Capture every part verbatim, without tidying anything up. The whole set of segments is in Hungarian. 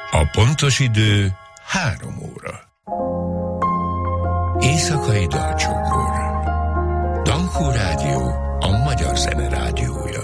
A pontos idő három óra. Éjszakai dalcsokor. Dankó Rádió, a magyar zene rádiója.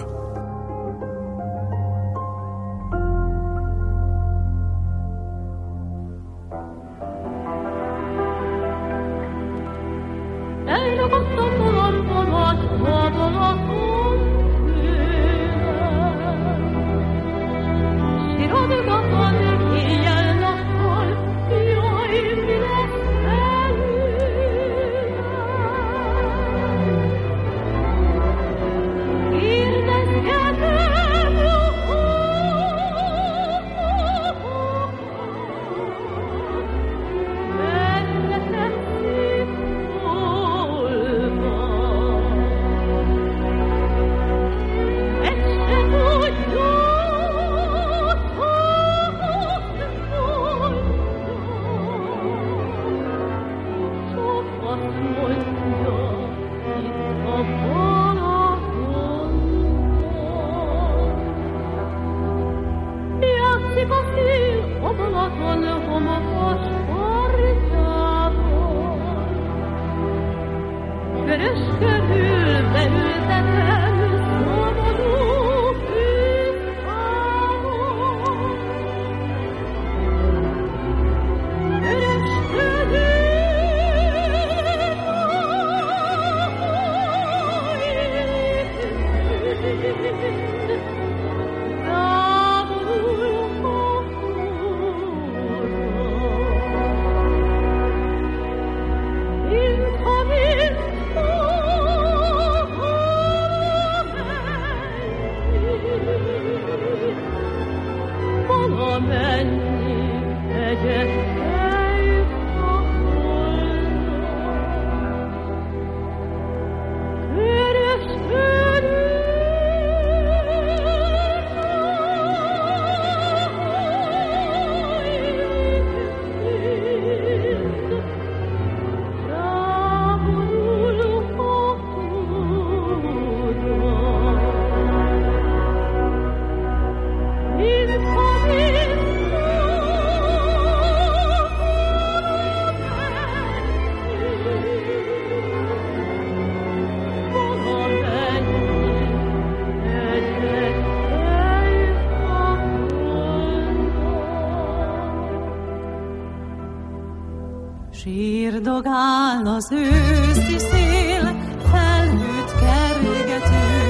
Sírdogál az őszi szél, felhőt kergető.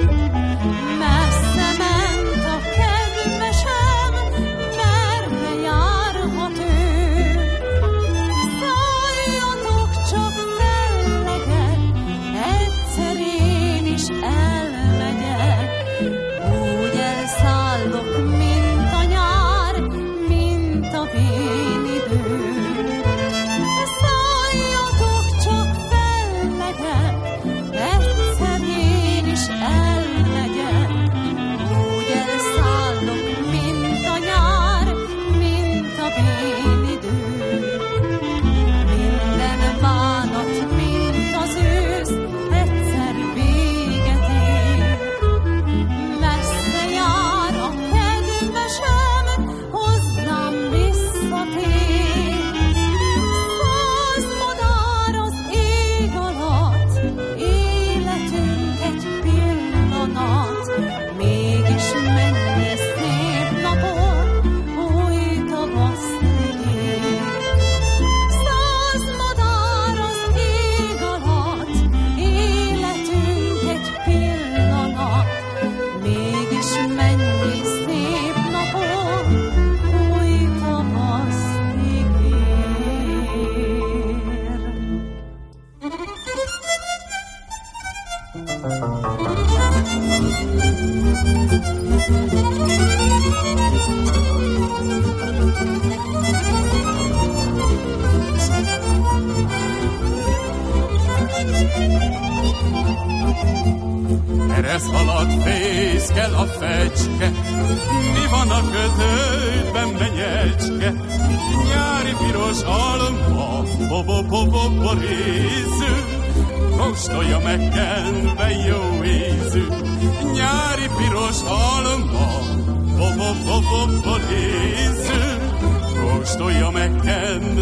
Messze ment a kedvesem, merre járhat ő. Szálljatok csak fellegek, egyszer én is elmegyek. Úgy elszállok, mint a nyár, mint a vén idő. Erre szalad, fészkel a fecske, mi van a kötődben, menyecske? Nyári piros alma, bo-bo-bo-bo-borízű, kóstolja meg kenve jó ízű. Nyári piros alma, bo-bo-bo-bo-borízű.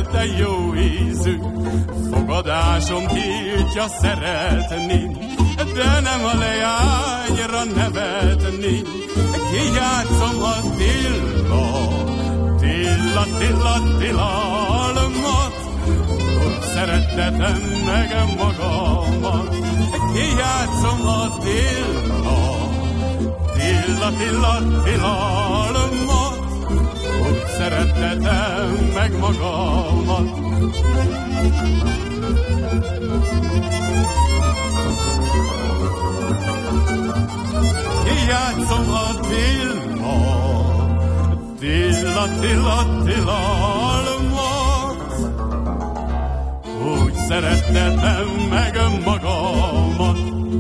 de jó ízű. Fogadásom tiltja szeretni, de nem a leányra nevetni. Kijátszom a Tilla, Tilla, Tilla, Tillalmat, úgy szerettetem meg magamat. Kijátszom a Tilla, Tilla, Tilla, Tillalmat, úgy szerettetem meg magamat. Kijátszom a Tilla, Tilla, Tilla, Tillalmat, úgy szerettetem meg magamat.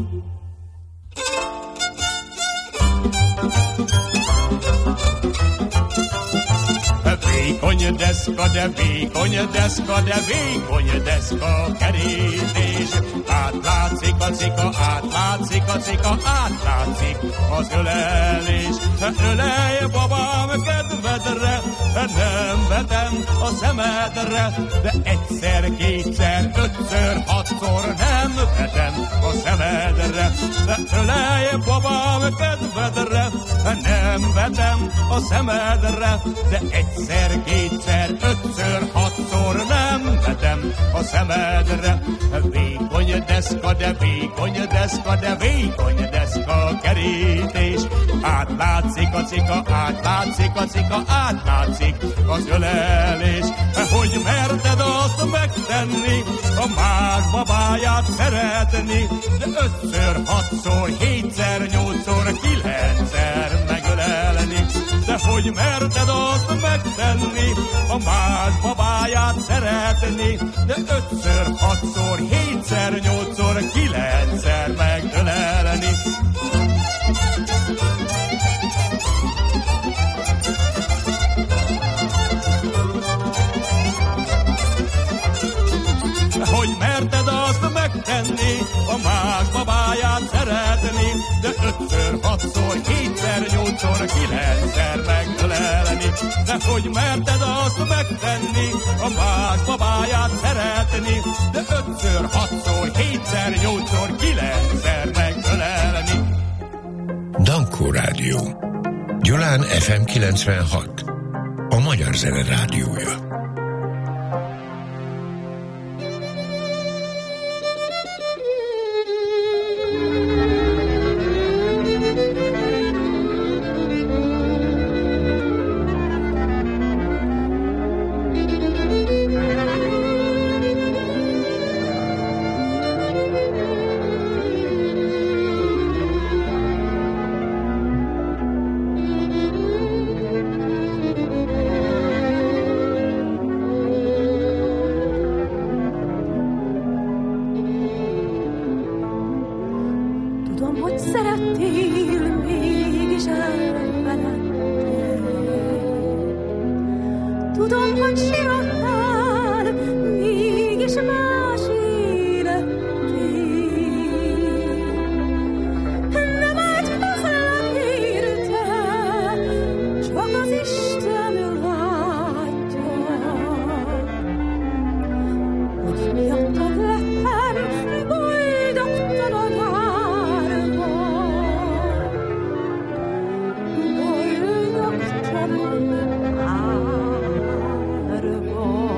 Vékony deszka, de vékony deszka, de vékony deszka kerítés. Átlátszik a cika, átlátszik a cika, átlátszik az ölelés. Ölelj, babám, kedvedre, nem vetem a szemedre, de egyszer, kétszer, ötször, hatszor nem vetem a szemedre. De ölelj, babám, kedvedre, nem vetem a szemedre, de egyszer, kétszer, ötször, hatszor nem vetem a szemedre. Vékony deszka, de vékony deszka, de vékony deszka kerítés. Átlátszik a cika, átlátszik a cika, átlátszik az ölelés. Hogy merted azt megtenni, a más babáját szeretni, de ötször, hatszor, hétszer, nyolcszor, kilencszer megölelni. De hogy merted azt megtenni, a más babáját szeretni, de ötször, hatszor, hétszer, nyolcszor, kilencszer megölelni. Hogy merted azt megtenni, a más babáját szeretni, de ötször, hatszor, hétszer, nyolcszor, kilencszer megölelni. De hogy merted azt megtenni, a más babáját szeretni, de ötször, hatszor, hétszer, nyolcszor, kilencszer megölelni. Dankó Rádió. Gyulán ef em kilencvenhat. A Magyar Zene Rádiója. Boldogtalan árva.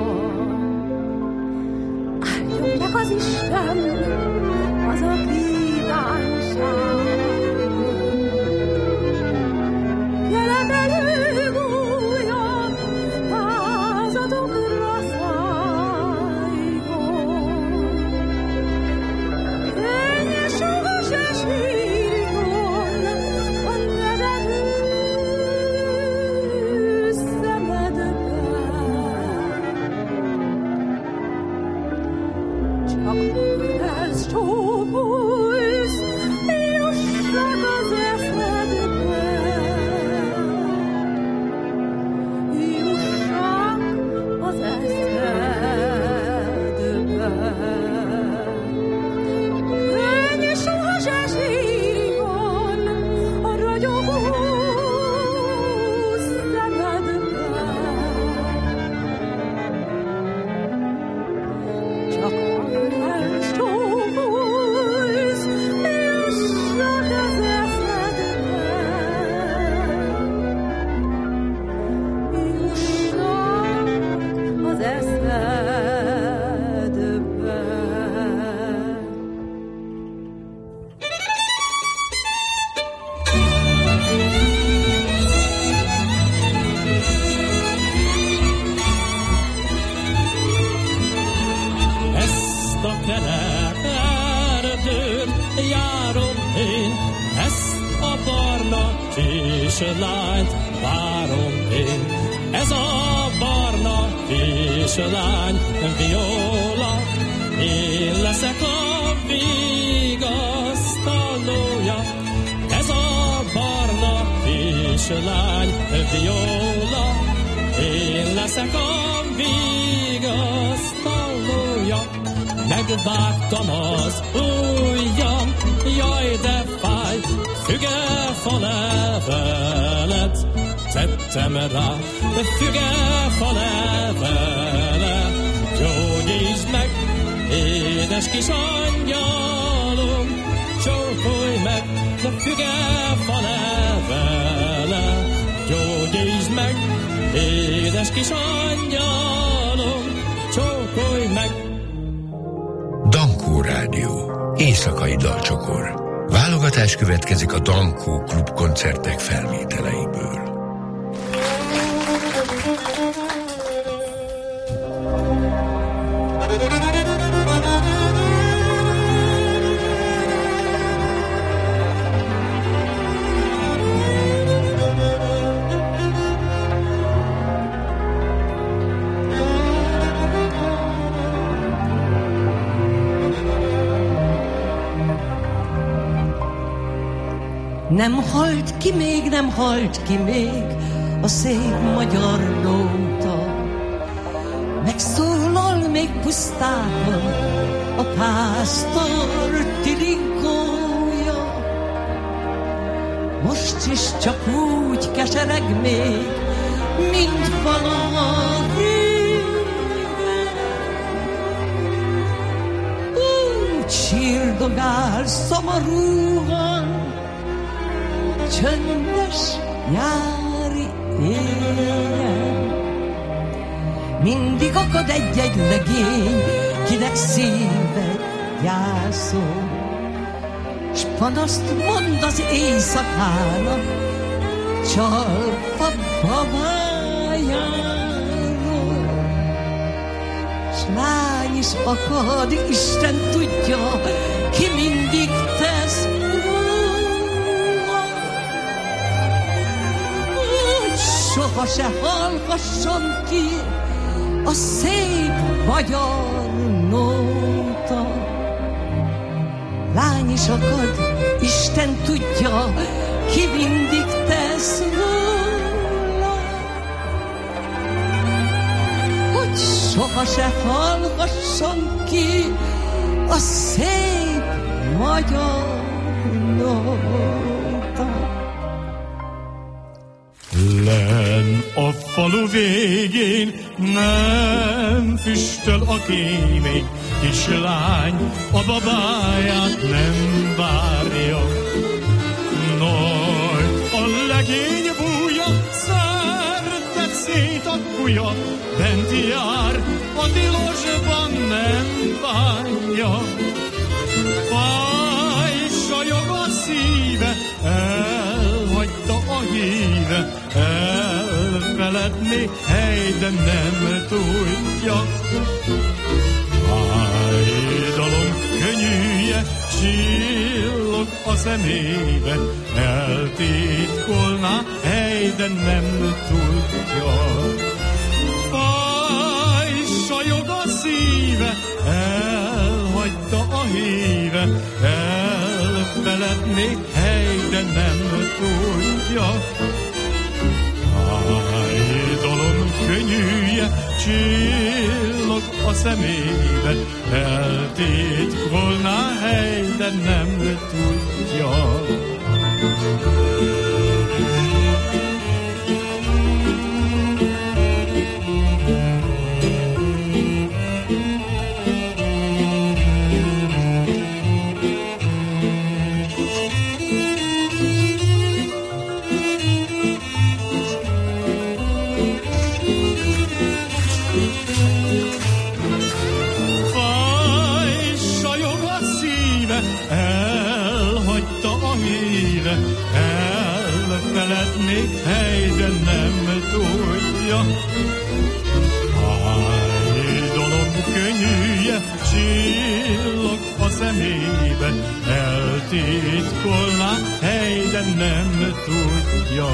kislányt várom én. Ez a barna kislány, Viola, én leszek a vigasztalója. Ez a barna kislány, Viola, én leszek a vigasztalója. Megvágtam az ujjam, jaj de fáj, fügefa levelet tettem rá, fügefa levelet. Gyógyítsd meg, édes kis angyalom, csókolj meg, de fügefa levelet. Gyógyítsd meg, édes kis angyalom, csókolj meg. Dankó Rádió. Éjszakai dalcsokor. Válogatás következik a Dankó Klub koncertek felvételeiből. Nem halt ki még, nem halt ki még a szép magyar nóta. Megszólal még pusztában a pásztor tirinkója. Most is csak úgy kesereg még, mint valaha régen. Úgy sírdogál szomorúan, csöndes nyári éjjel. Mindig akad egy-egy legény, kinek szíve gyászol, s panaszt mond az éjszakának, csalpa babájáról. S lány is akad, Isten tudja, ki mindig tesz soha se hallgasson ki a szép magyar nóta. Lány is akad, Isten tudja, ki mindig tesz róla, hogy soha se hallgasson ki a szép magyar nóta. Len a falu végén nem füstöl a kémény, kislány a babáját nem várja. Nagy a legény bújja, szerte szét a kúja, bent jár, a tilosban nem bánja. Fáj, sajog a szíve, elhagyta a híve, elfeledni, hely, de nem tudja. Fájdalom könnyűje, csillog a szemébe, eltitkolná, hely, de nem tudja. Fáj, sajog a szíve, elhagyta a híve, elfeledni, hely, de nem tudja. Fájdalom könnyűje, csillog a szemébe, eltitkolná, hely, de nem tudja. Elfeledni, hely, de nem tudja. Fájdalom könnyű, könnyűje csillog a szemébe, eltitkolná, hely, de nem tudja.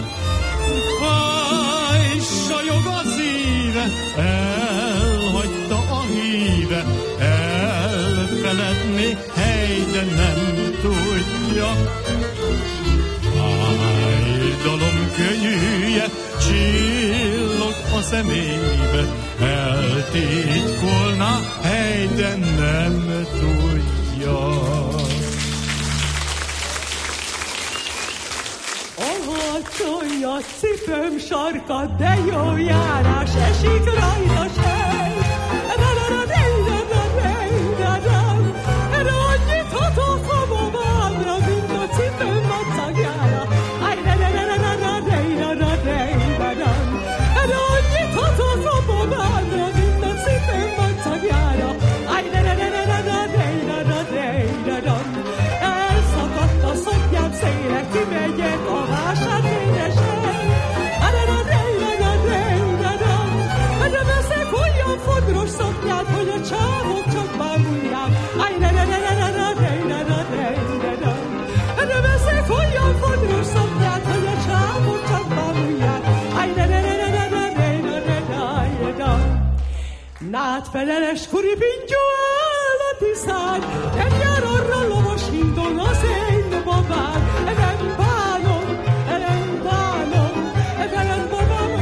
Fáj, sajog a szíve, elhagyta a híve, elfeledni, hely, de nem tudja. Fájdalom könnyűje csillog a szemébe, eltitkolná, hely, de nem tudja. Alacsony a cipőm sarka, de jó járás, esik rajta sej. Erre annyit hatok a babámra, mint a cipőm macagjára. Erre annyit hatok a babámra, mint a cipőm macagjára. Elszakadt a szoknyám szélre, kimegyek a vásár fényesen. De veszek olyan fodros szoknyát, hogy a csávok csak bámulják. De veszek olyan fodros szoknyát, hogy a csávok csak bámulják. Nátfeleles kuribintyó állati szány, nem jár arra lovas hídon az én babám. Nem bánom, nem bánom, nem babám.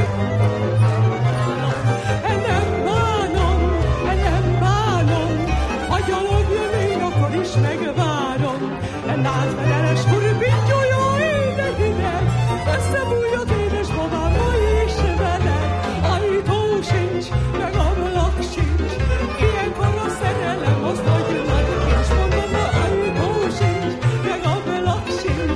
Nem bánom, nem bánom, ha gyalog jön én, akkor is megvárom. Nátfeleles kuribintyó, jó ének-ének, összebújjak édes babám, ma is veled. Ajtó sincs, meg ablak sincs, ilyenkor a szerelem az nagy nagy, és mondom, ma ajtó sincs, meg ablak sincs.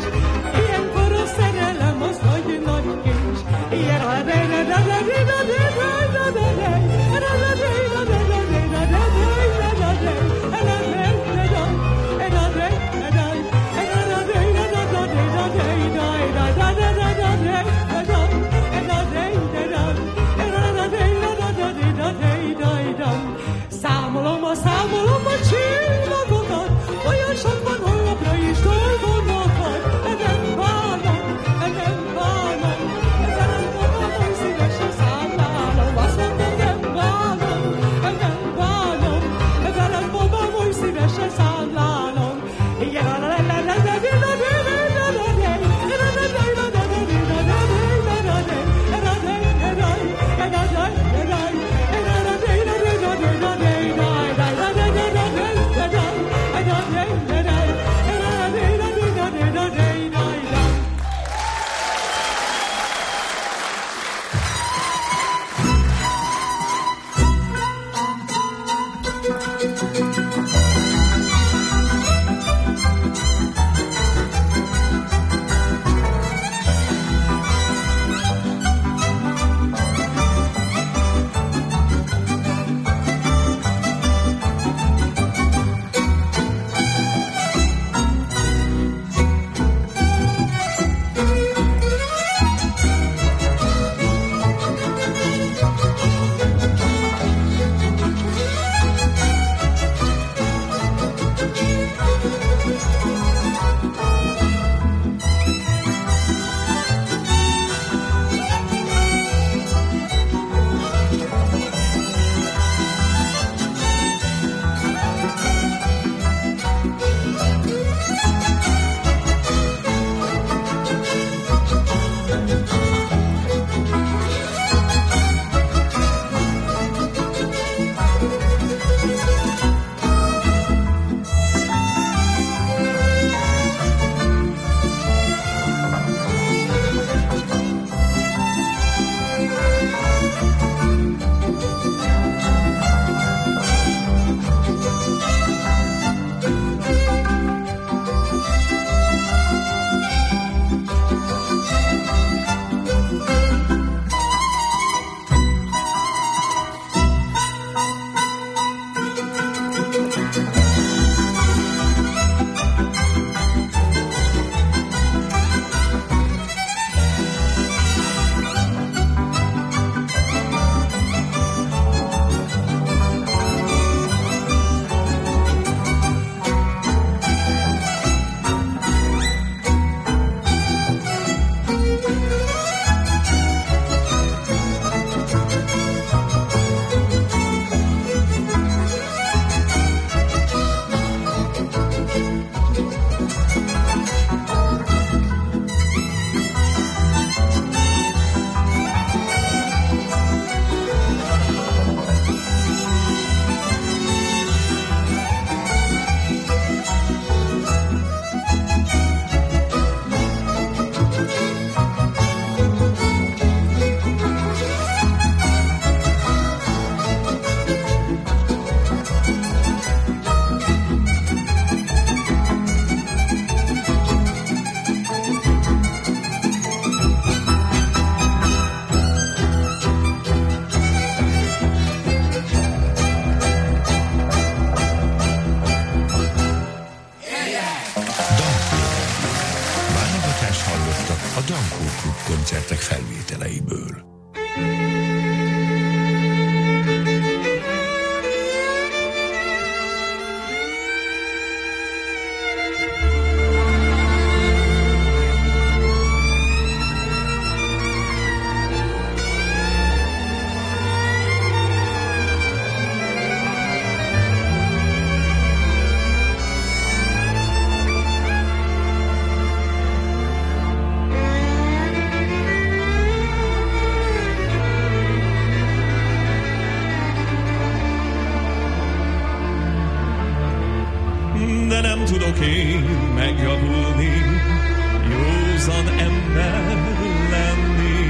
tudok én megjavulni, józan ember lenni.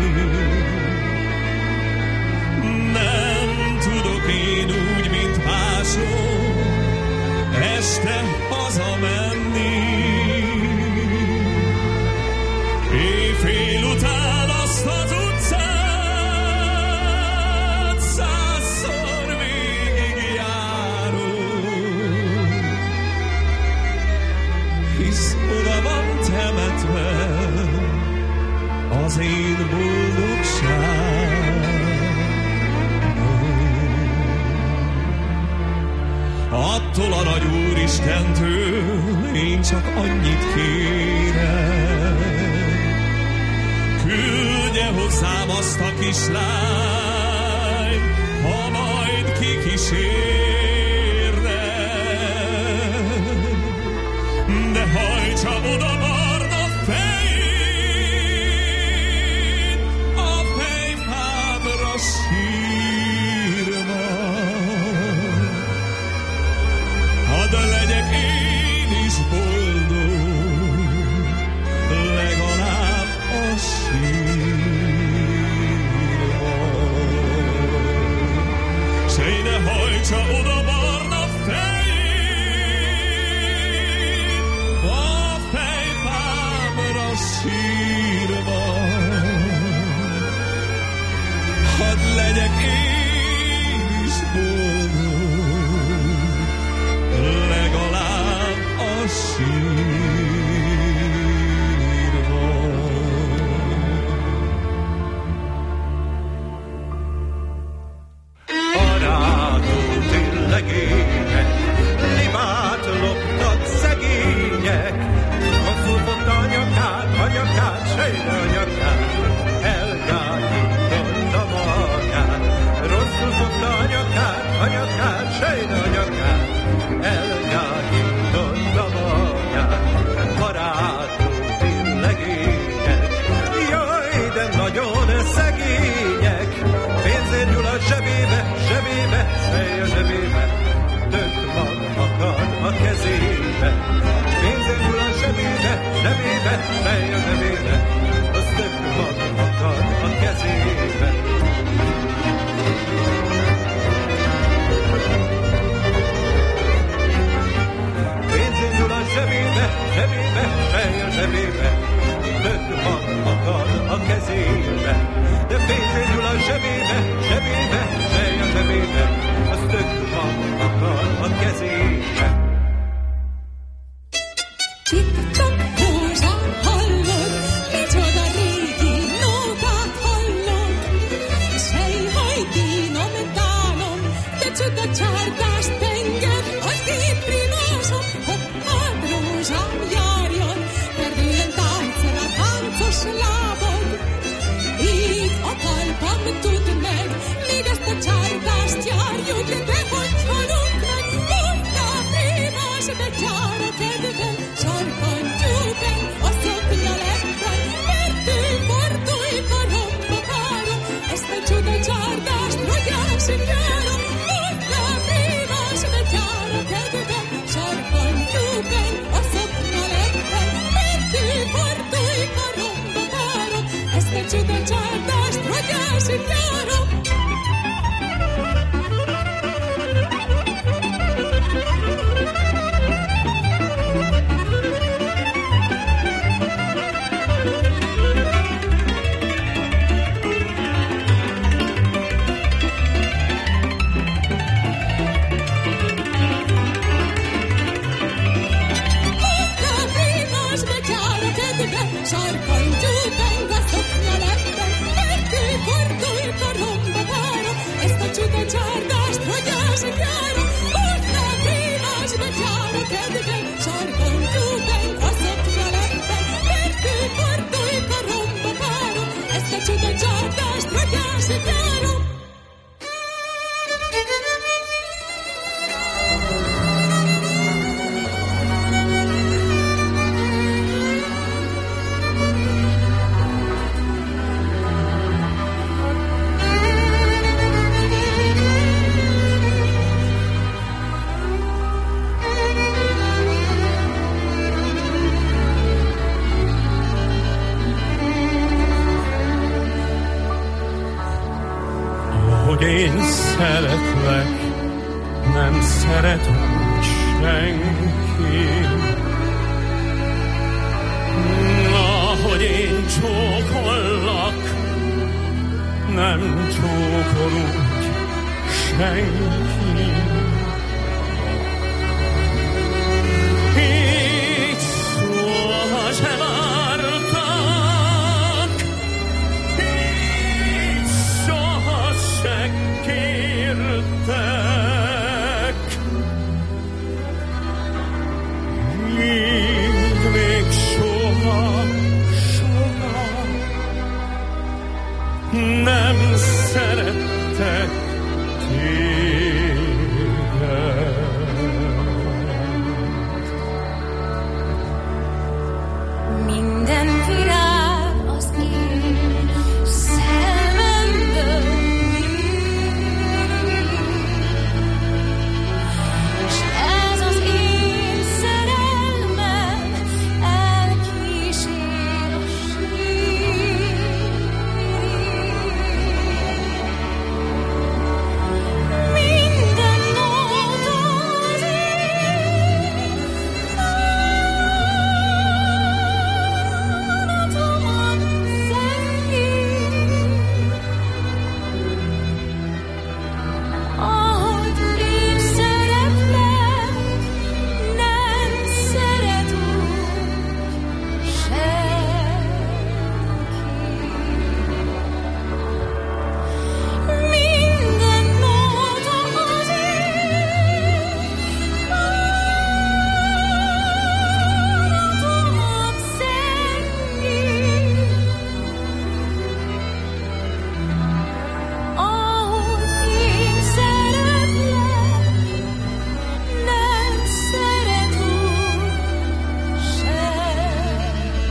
Nem tudok én úgy, mint mások, este hazamenni. Éjfél után azt az utcát százszor végigjárok, hisz oda van temetve az én boldogságom. Attól a nagy Úristentől én csak annyit kérek, küldje hozzám azt a kislányt, ha majd kikísérne, de hajtsa oda barna fejét a fejfámra sírva. Hadd legyek én is boldog, legalább a sírva. S én ne hajtsa oda barna fejét a fejfámra sírva. Hadd legyek én is boldog, legalább a sírva. Barátó ténylegények, libát loptak szegények, rosszul fogta a nyakát, a nyakát, sejre a nyakát, elgágyította magát. Rosszul fogta a nyakát, a nyakát, sejre a nyakát, elgágyította magát. Barátó ténylegények, jaj, de nagyon szegények, pénzért nyúl a zsebébe, zsebébe, fej a zsebébe, tök mag akad a kezébe. Pénzért nyúl a zsebébe, zsebébe, fej a zsebébe, az tök mag akad a kezébe. Pénzért nyúl a zsebébe, zsebébe, fej a zsebébe, tök mag akad a kezébe. De pénzért nyúl a zsebébe, zsebébe, fej a zsebébe, az tök mag akad a kezébe. Csip-csap, rózsám hallod, micsoda régi nótát hallod. Sejhaj, dínom, dánom, de csuda csárgás tenger, az én primásom, hoppád, rózsám, járjon, perdően táncol a táncos lábad. Így a talpam tud meg, még ezt a csárgást járjuk, de hogy halunk meg, hoppá, primás, de gyár a kedven, sarkantjúken, a szoknya lepben, perdő, fordulj, karomba párom, ezt a csuda csárgást rogyásig járom, hoppá, primás, de gyár a kedven, sarkantjúken, a szoknya lepben, perdő, fordulj, karomba párom, ezt a csuda csárgást rogyásig járom. Sarkantjúken, a szoknya lepben, perdő, fordulj, karomba párom, ezt a csuda csárgást rogyásig járom. Hoppá, primás, de gyár a kedven, sarkantjúken, a szoknya lepben, perdő, fordulj, karomba párom, ezt a csuda csárgást rogyásig járom. hogy én szeretlek, nem szeret úgy senki. Ahogy én csókollak, nem csókol úgy senki. Így soha se vártak, így soha se kértek, így még soha, soha nem szerettek téged. Minden virág az én szememből s ez az én szerelmem elkísér a sír. Minden nóta az én bánatomat zengi. Ahogy én szeretlek, nem szeret úgy senki. Minden nóta az én bánatomat zengi. Ahogy én szeretlek, nem szeret úgy senki.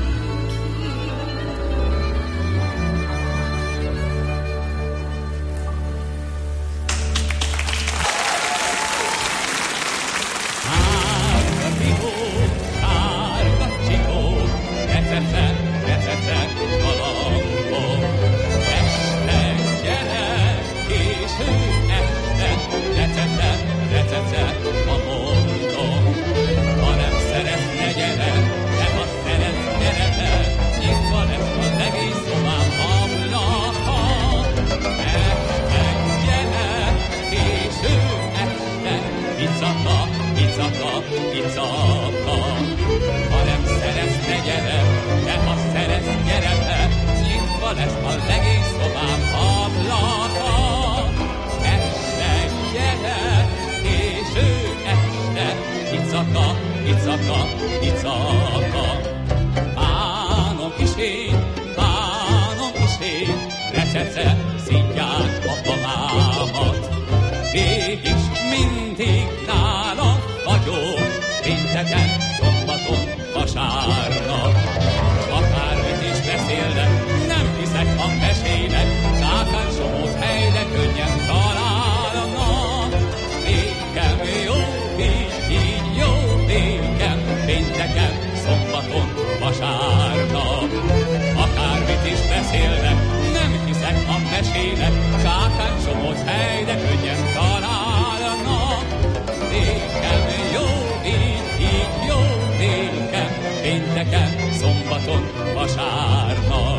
Sárga cipó, sárga cipó, recece, recece, galambok. Este gyerek, késő este, recece, recece, ma mondom. Ha nem szeretsz, ne gyere, de ha szeretsz, gyere be, nyitva lesz az egész szobám ablaka. Este gyerek, késő este, icaka, icaka, icaka. Ha nem szeretsz, ne gyere, de ha szeretsz, gyere be, nyitva lesz az egész szobám ablaka. Este gyere, késő este, icaka, icaka, icaka. Bánom is én, bánom is én, recece, szidják a pamámat. Végig s mindig nálam vagyok, pénteken, szombaton, vasárnap. Akármit is beszélnek, nem hiszek a mesének, Kákán somót helyre könnyen találnak. Nékem jó, így, így jó, nékem, pénteken, szombaton, vasárnap. Akármit is beszélnek, nem hiszek a mesének, Kákán somót helyre könnyen találnak. Nékem jó, így, így jó, nékem, pénteken, szombaton, vasárnap.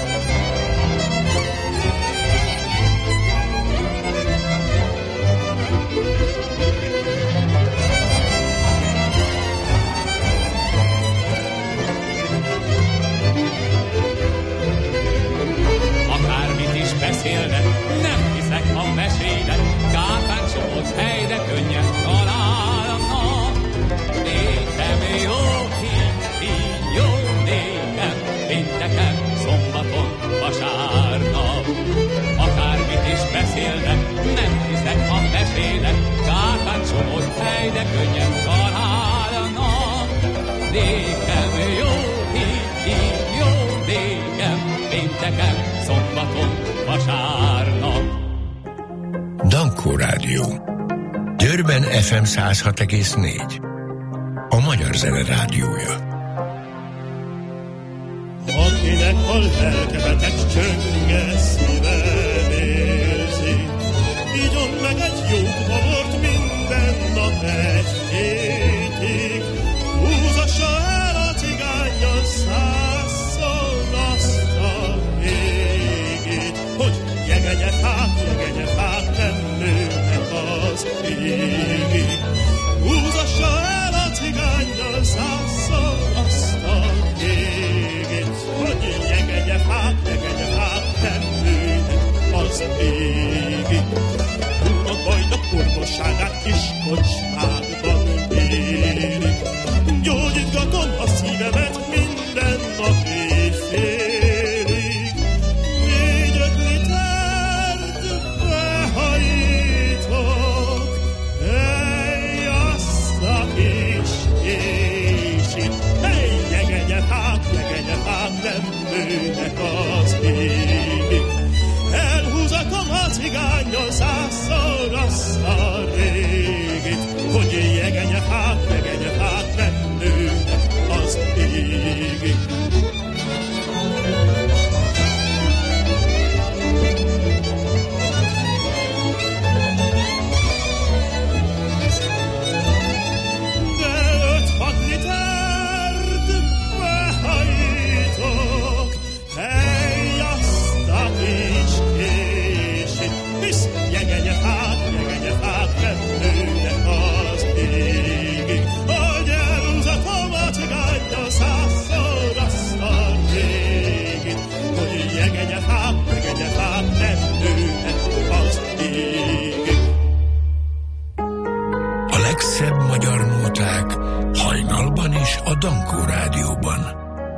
Akármit is beszélnek, nem hiszek a mesének, Kákán somót helyre könnyen találnak. Nékem jó, így, így jó, nékem, pénteken, szombaton, vasárnap. Akármit is beszélnek, nem hiszek a mesének, Kákán somót helyre könnyen találnak. Nékem jó, így, így jó, nékem, pénteken, szombaton, vasárnap. Dankó Rádió. Győrben ef em száz hat egész négy. A Magyar Zene Rádiója. Akinek a lelke beteg csönge szíve nézi, kocsmákban érik. Gyógyítgatom a szívemet minden nap éjfélig. Négy-öt litert behajítok, ej, azt a kis késit. Ej, jegenye hát, jegenye hát, nem nőnek az égig. Elhúzatom a cigánnyal százszor azt a régit, hogy jegenye hát, jegenye hát, nem nőnek az égig. De öt-hat litert behajítok, hely azt a kis késit. Hisz jegenye hát, jegenye hát, nem nőnek az égig. Hogy elhúzatom a cigánnyal százszor azt a régit, hogy jegenye hát, jegenye hát, nem nőnek az égig. A legszebb magyar nóták hajnalban is a Dankó Rádióban.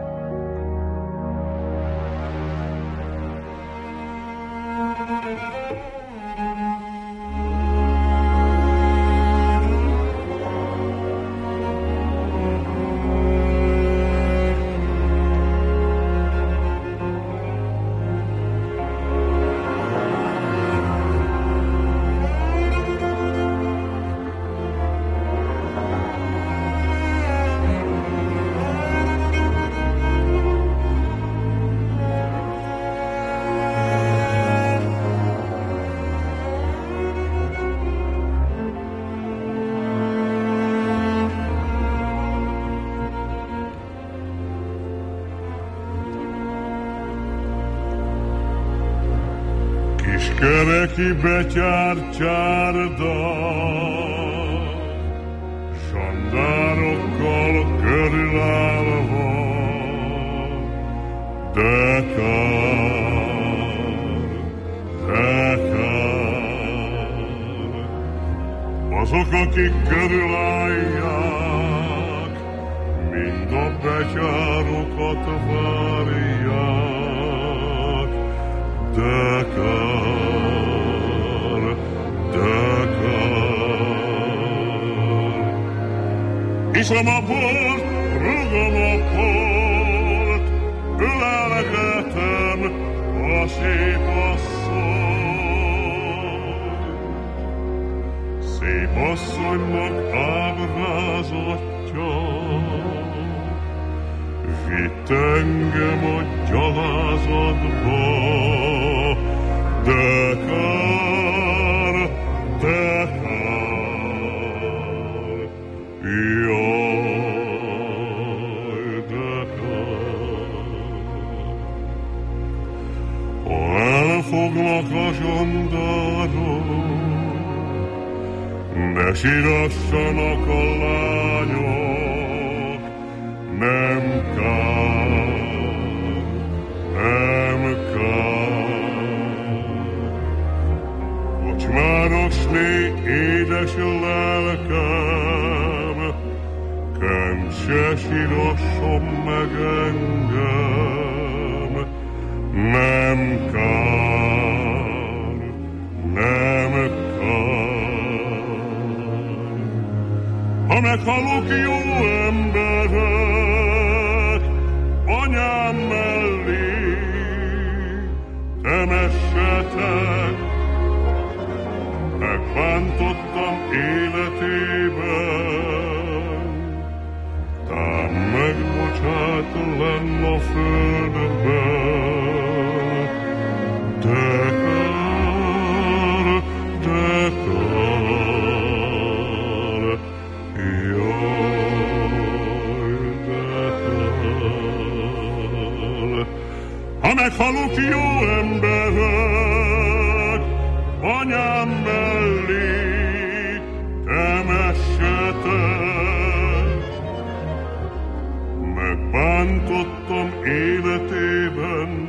Kereki betyár csárda, zsandárokkal körülállva, de kár, de kár. Azok, akik körülállják, mind a betyárokat várják, de kár. Iszom a bort, rugom a port, ölelgetem a szép asszony. Szép asszonynak ábrázottja vitt engem a gyalázatba, de kár, de kár. Jaj, de kár. Ha elfoglak a zsandárok, ne sírassanak a lányok, nem kár, nem kár. Kocsmárosné édes lelkem, kent se sírasson meg engem, nem kár, nem kár. Ha meghalok, jó emberek, anyám mellé temessetek, megbántottam életében, tám megbocsát lenn a földben, de kár, de kár, jaj, de kár. Ha meghalok, jó emberek, anyám mellé temessetek, megbántottam életében,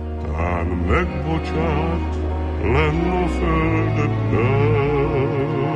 tám megbocsát lenn a földben.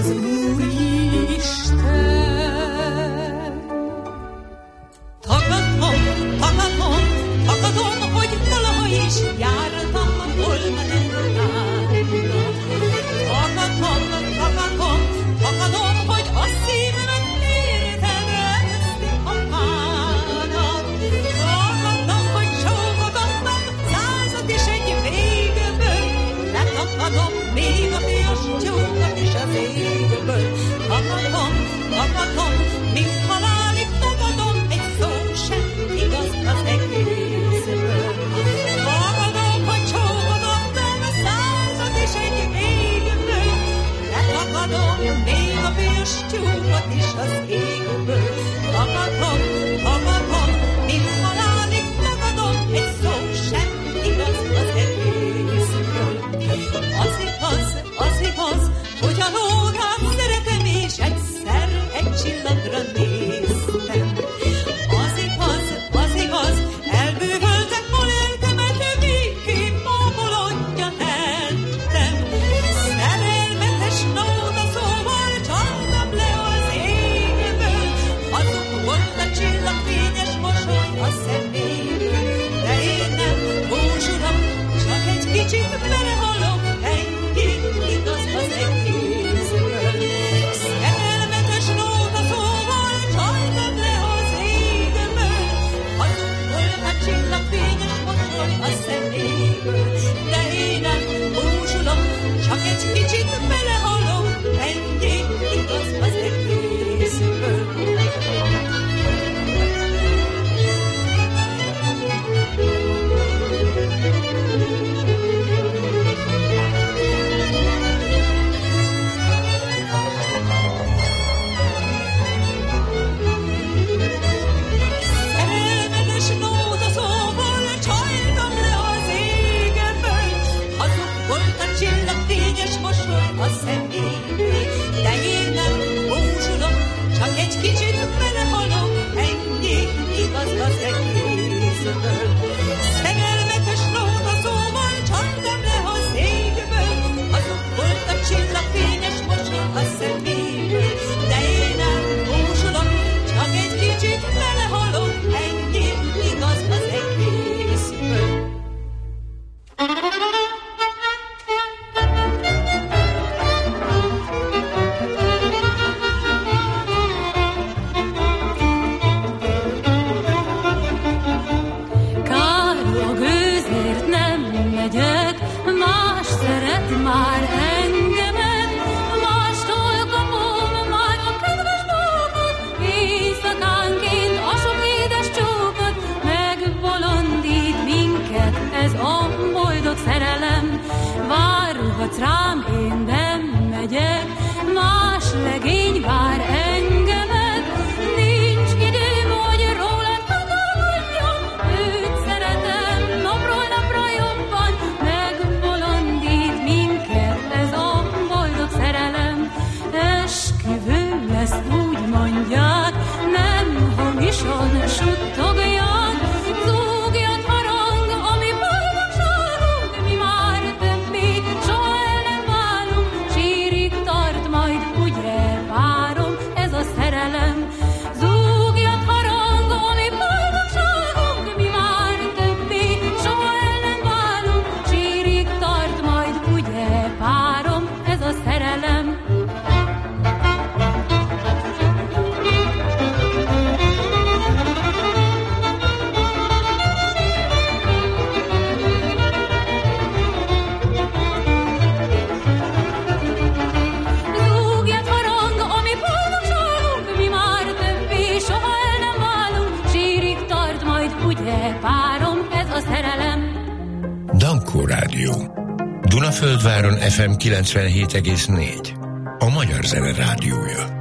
Dunaföldváron ef em kilencvenhét egész négy. A Magyar Zene Rádiója.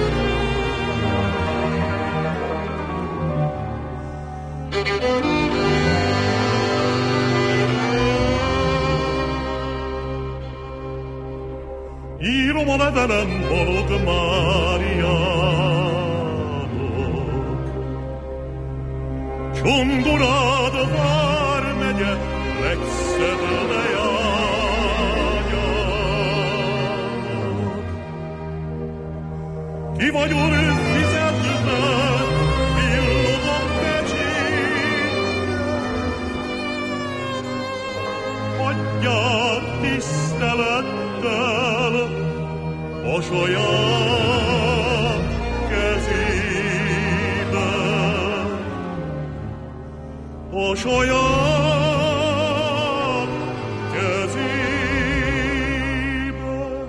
Thank you. levelem balog Máriának. Csongorád vármegye legszebb leányának. Ki vagyol fizetve, villog a pecsétje, adják tisztelettel a saját kezébe, a saját kezébe.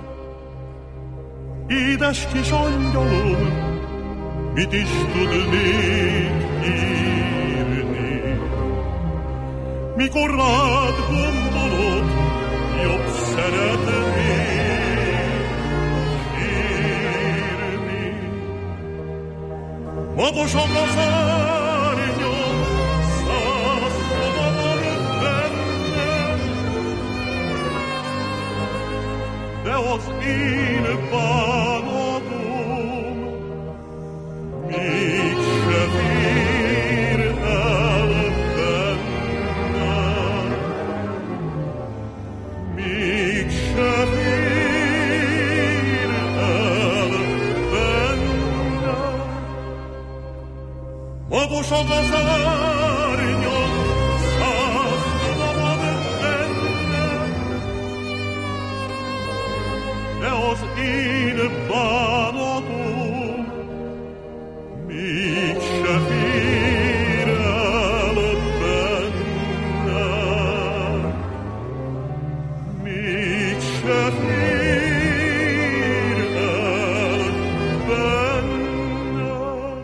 Édes kis angyalom, mit is tudnék írni, mikor rád gondolok, jobb szeretnék írni. Magasabb az árnyom, száz szoba van bennem, de az én bánatom mégse fér el bennem, mégse fér el bennem. Magasabb az árnyom, száz szoba van bennem, de az én bánatom mégse fér el bennem, mégse fér el bennem.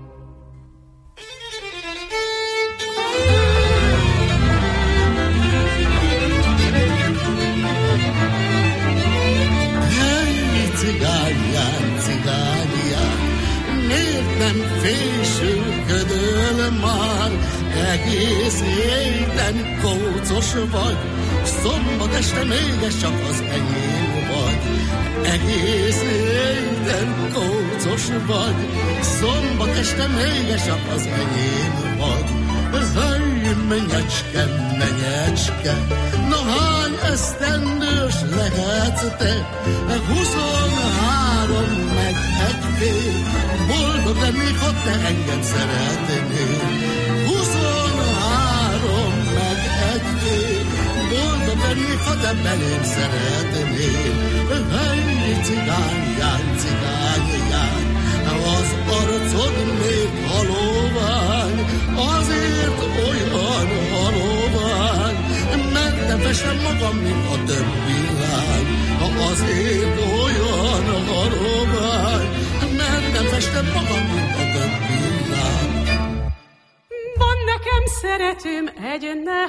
Cigányján, cigányján, miért nem fésülködöl már? Egész héten kócos vagy, szombat este mégis csak az enyém vagy. Egész héten kócos vagy, szombat este mégis csak az enyém vagy. Hölgy, menyecske, menyecske, no hány esztendős lehetsz te? Huszonhárom meg egy fél, boldog lennék, ha te engem szeretnél. Huszonhárom meg egy fél, boldog lennék, ha te belém szeretnél. Hölgy, cigányján, cigányján, az arcod még halóvány, azért olyan halóvány, mert nem fesem magam, mint a többi lány. Azért olyan halóvány, mert nem festem magam, mint a többi lány. Van nekem szeretőm egy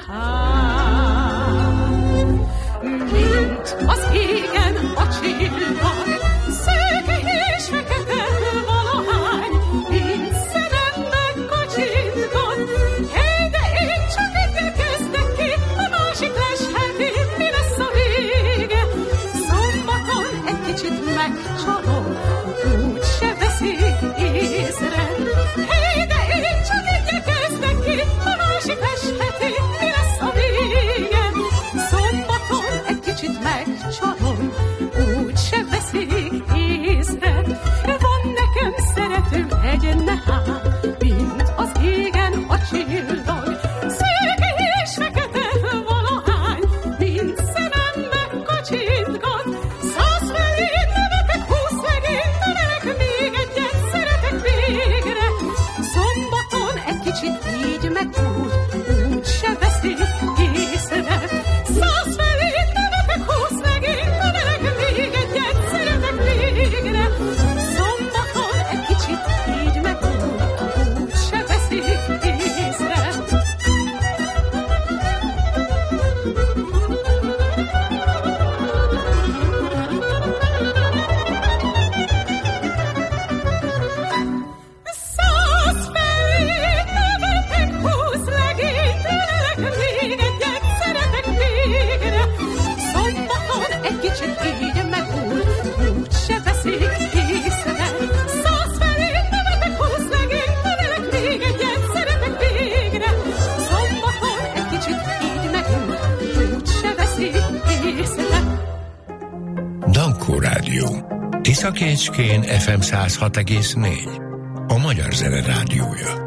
nehán, mint az égen a csillag, szőke és fekete valahány, mint szememben kacsintgat. Hé, de én csak egyet kezdek ki, a másik lesheti, mi lesz a vége? Szombaton egy kicsit megcsalom, úgyse veszik észre. Hé, de én csak egyet kezdek ki, a másik lesheti, mi lesz a vége? Szombaton egy kicsit megcsalom, úgyse veszik a Kécskén ef em száz hat egész négy. A Magyar Zene Rádiója.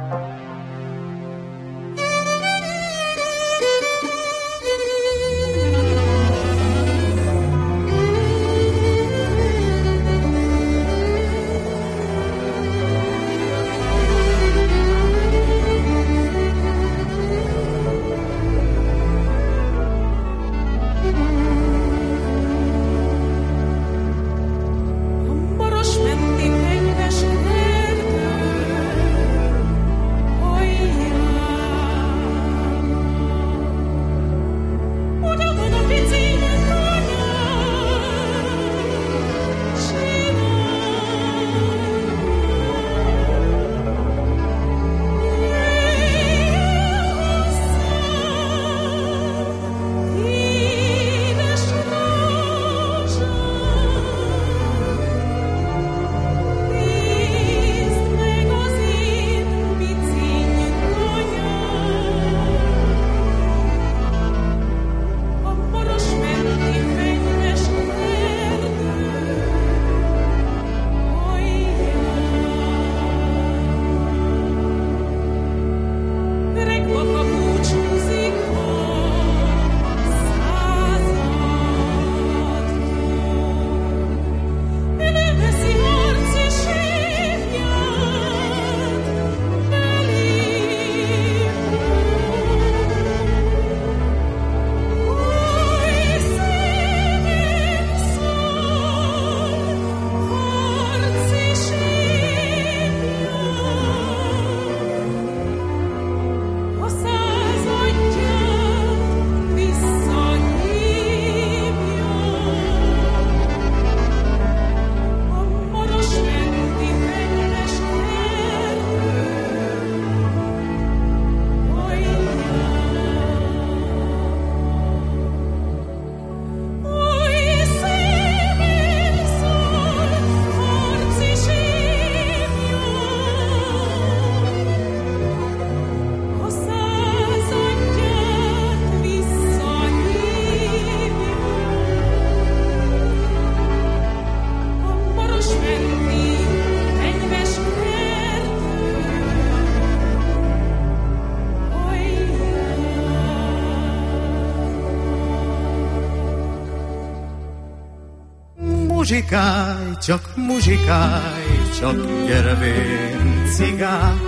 Muzsikálj, csak muzsikálj, csak gyere vén cigány,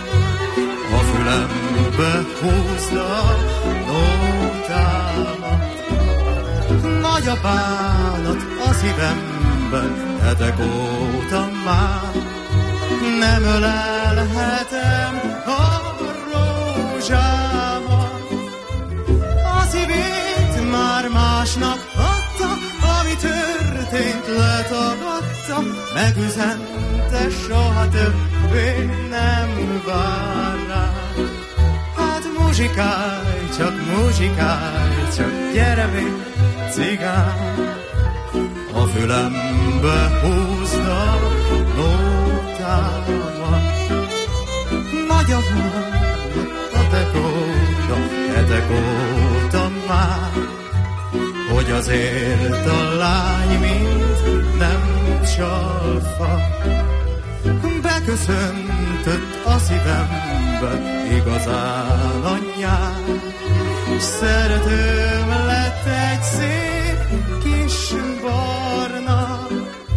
a fülembe húzd a nótámat. Nagy a bánat a szívemben, hetek óta már nem ölelhetem a rózsámat. A szívét már másnak adta, ami történt letagadta, megüzente, soha többé nem vár rá. Hát muzsikálj, csak muzsikálj, csak gyere vén cigány, a fülembe húzd a nótámat. Nagy a vonat a tekóta, hetek óta már, hogy azért a lány mind nem csalfa. Beköszöntött a szívembe igazán a nyár, s szeretőm lett egy szép kis barna.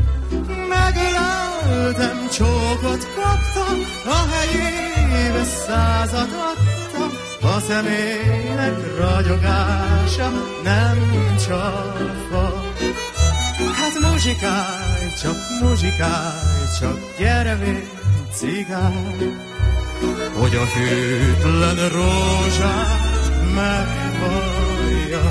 Megöleltem, csókot kaptam, a helyébe százat adtam, a személynek ragyogása nem csalfa. Hát muzsikálj, csak muzsikálj, csak gyere vén cigány, hogy a hűtlen rózsát megvallja.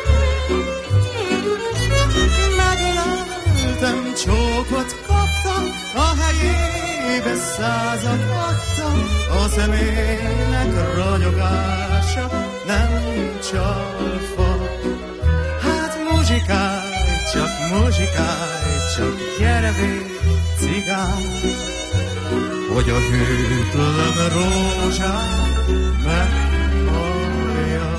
Csókot kaptam, százat adtam, a személynek ragyogása nem csalfa. Hát muzsikálj, csak muzsikálj, csak gyere vég, cigány, hogy a hűtlen rózsát meghallja.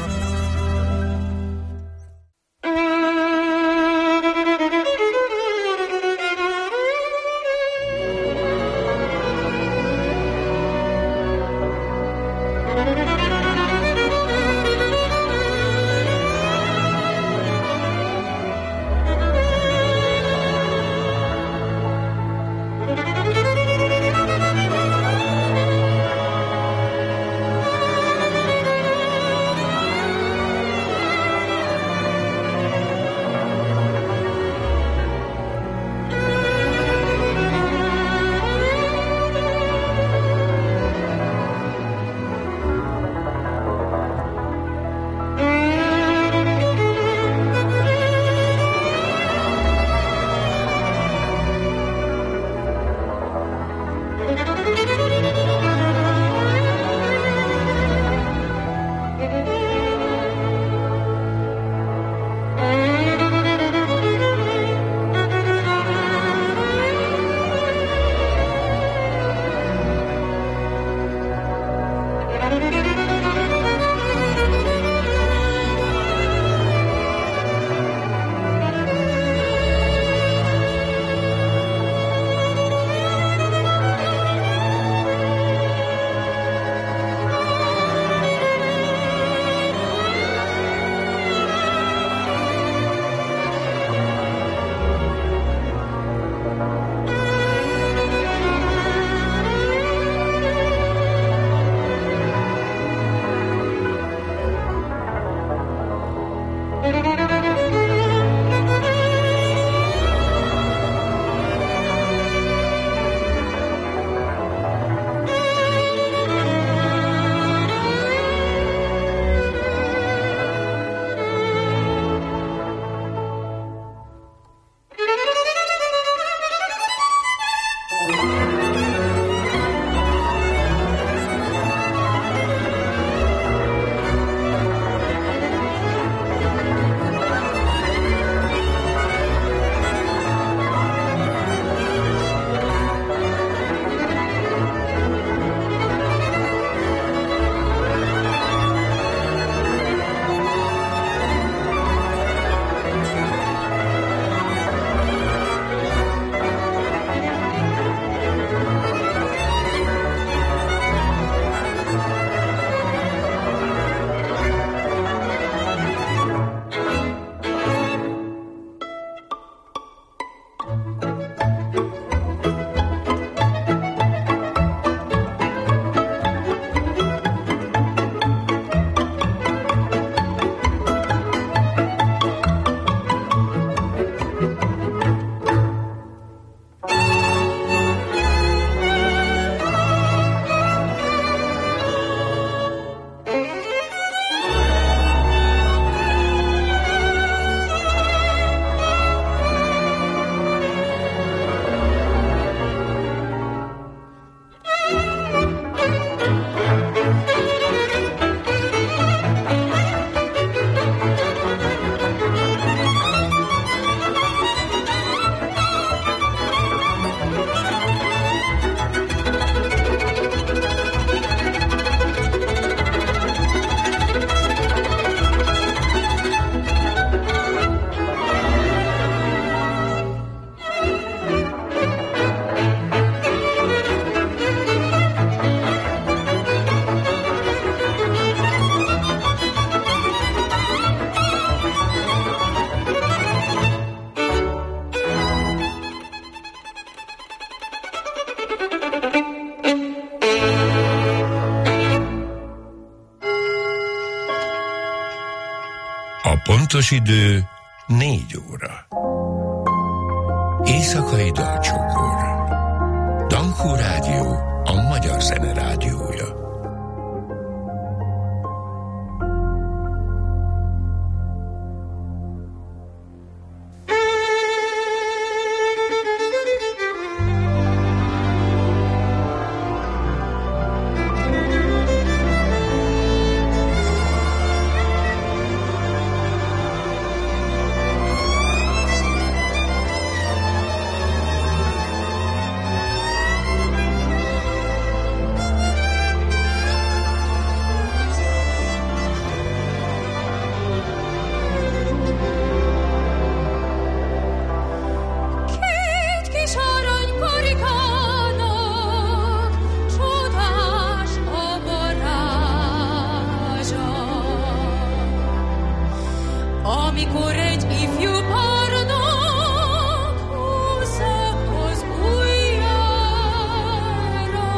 Pontos idő négy óra. Éjszakai dalcsokor. Dankó Rádió, a magyar zene rádiója. mikor egy ifjú párnak húzzák az ujjára.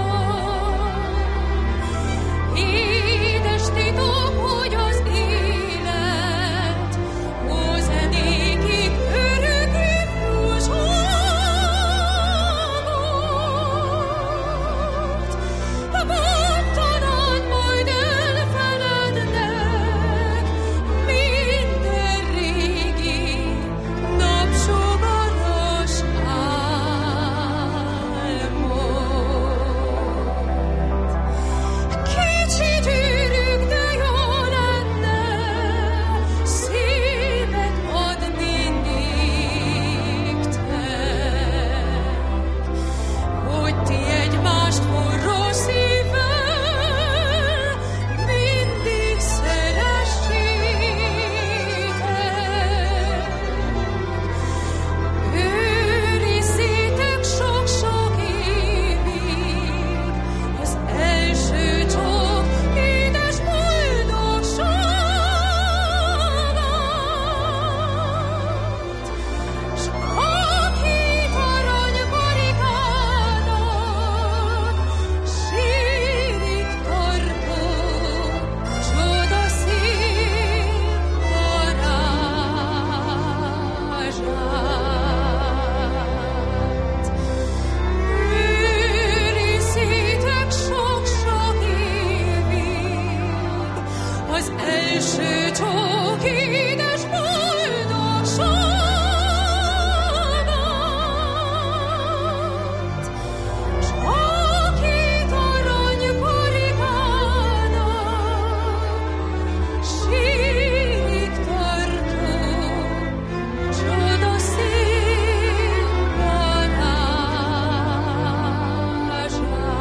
Édes titok, hogy az élet ó zenékig örök ifjúságot. Bontalan majd elfelednek minden régi napsugaras álmot. Kicsi gyűrűk, de jó lenne szívet adni néktek, hogy ti egymást forró szívvel mindig szeressétek. Őrizzétek sok-sok évig az első csók édes boldogságot. S akit aranyparikának sírig tartó csodaszép varázsát. Őrizzétek sok-sok évig az első csók édes boldogságot. S akit aranyparikának sírig tartó csodaszép varázsát.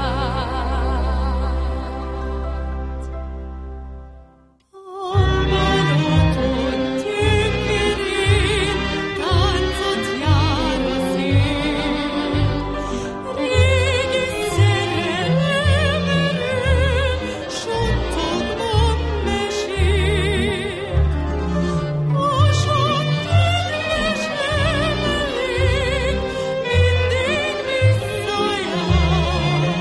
Almanaton gyökerén táncot jár a szél. Régi szerelemről suttogva mesél. A sok kedves emlék mindig visszajár,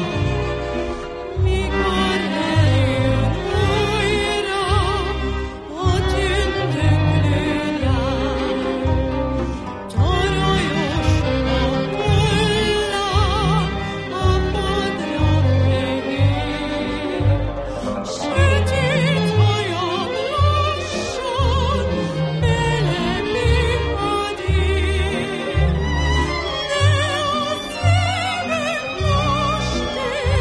mikor eljön újra a tündöklő nyár. Tarajos a hullám a padra fehér, sötét hajam lassan belemik a dél. De a szívem most is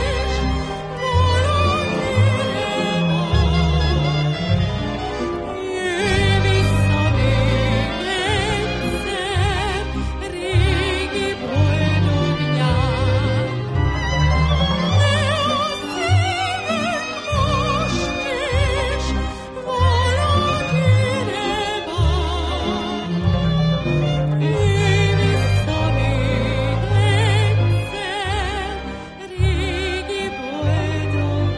valakire vár. Jöjj vissza még egyszer, régi boldog nyár. De a szívem most is valakire vár. Jöjj vissza még egyszer, régi boldog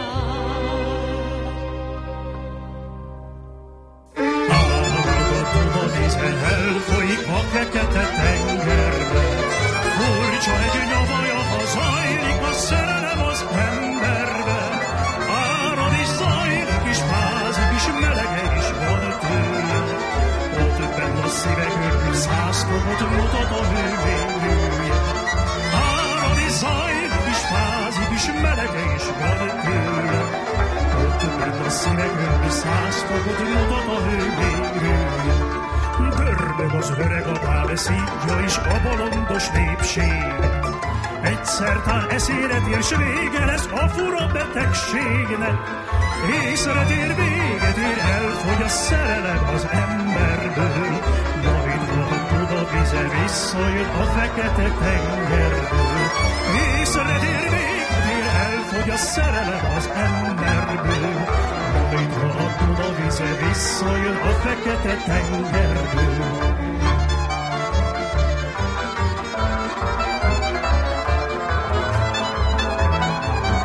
nyár. Áragató a vízen elfolyik a fekete tengerbe. Furcsa egy nyavaja, ha zajlik a szerelem az emberbe. Árad és zajlik is, pázik is, melege is van tőle. Ott benn a szíve körül száz fokot mutat a hőmérője. Árad és zajlik is, pázik is, melege is van tőle. Ott benn a szíve körül száz fokot mutat a hőmérője. Dörbög az öreg a bábe szívja is a bolondos népség. Egyszer tán eszére tér, s vége lesz a fura betegségnek. Észre tér, véget ér, elfogy a szerelem az emberből. Majd valahogy a vize visszajön a fekete tengerből. Észre tér, véget ér, elfogy a szerelem az emberből. Majd valahogy a vize visszajön a fekete tengerből.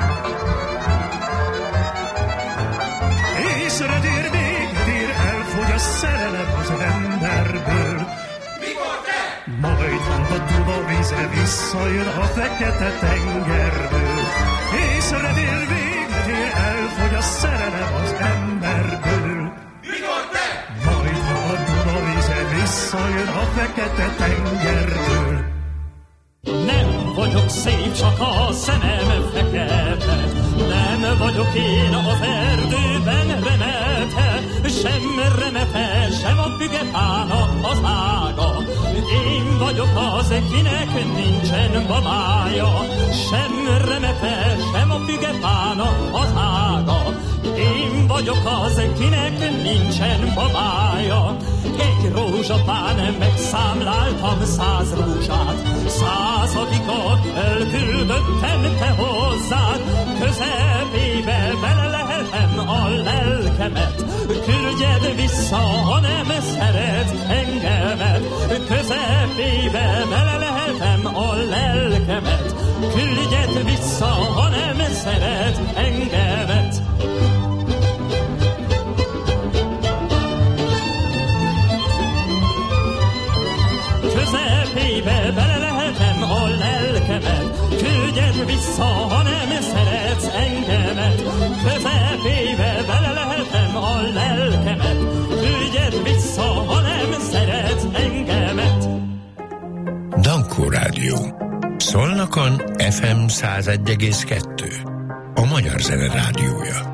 Észre tér, véget ér, elfogy a szerelem az emberből. Mikor te? Majd hallgatod a vízre visszajön a fekete tengerből. Észrevér, végre vér, elfogy a szerelem az emberből. Mikor te? Majd hallgatod a vízre visszajön a fekete tengerből. Nem vagyok szép, csak a szemem fekete. Nem vagyok én az erdőben remete. Sem remete, sem a fügefának az ága. Én vagyok az, kinek nincsen babája. Sem remete, sem a fügefának az ága. Én vagyok az, kinek nincsen babája. Egy rózsapán megszámláltam száz rózsát, századikat elküldöttem te hozzád. Közepébe beleleltem a lelkemet, küldjed vissza, ha nem szeret engemet. Közepébe beleleltem a lelkemet, küldjed vissza, ha nem szeret engemet. Közepébe beleleltem a lelkemet, küldjed vissza, ha nem szeretsz engemet. Közepébe beleleltem a lelkemet, küldjed vissza, ha nem szeretsz engemet. Dankó Rádió. Szolnokon ef em száz egy egész kettő. A Magyar Zene Rádiója.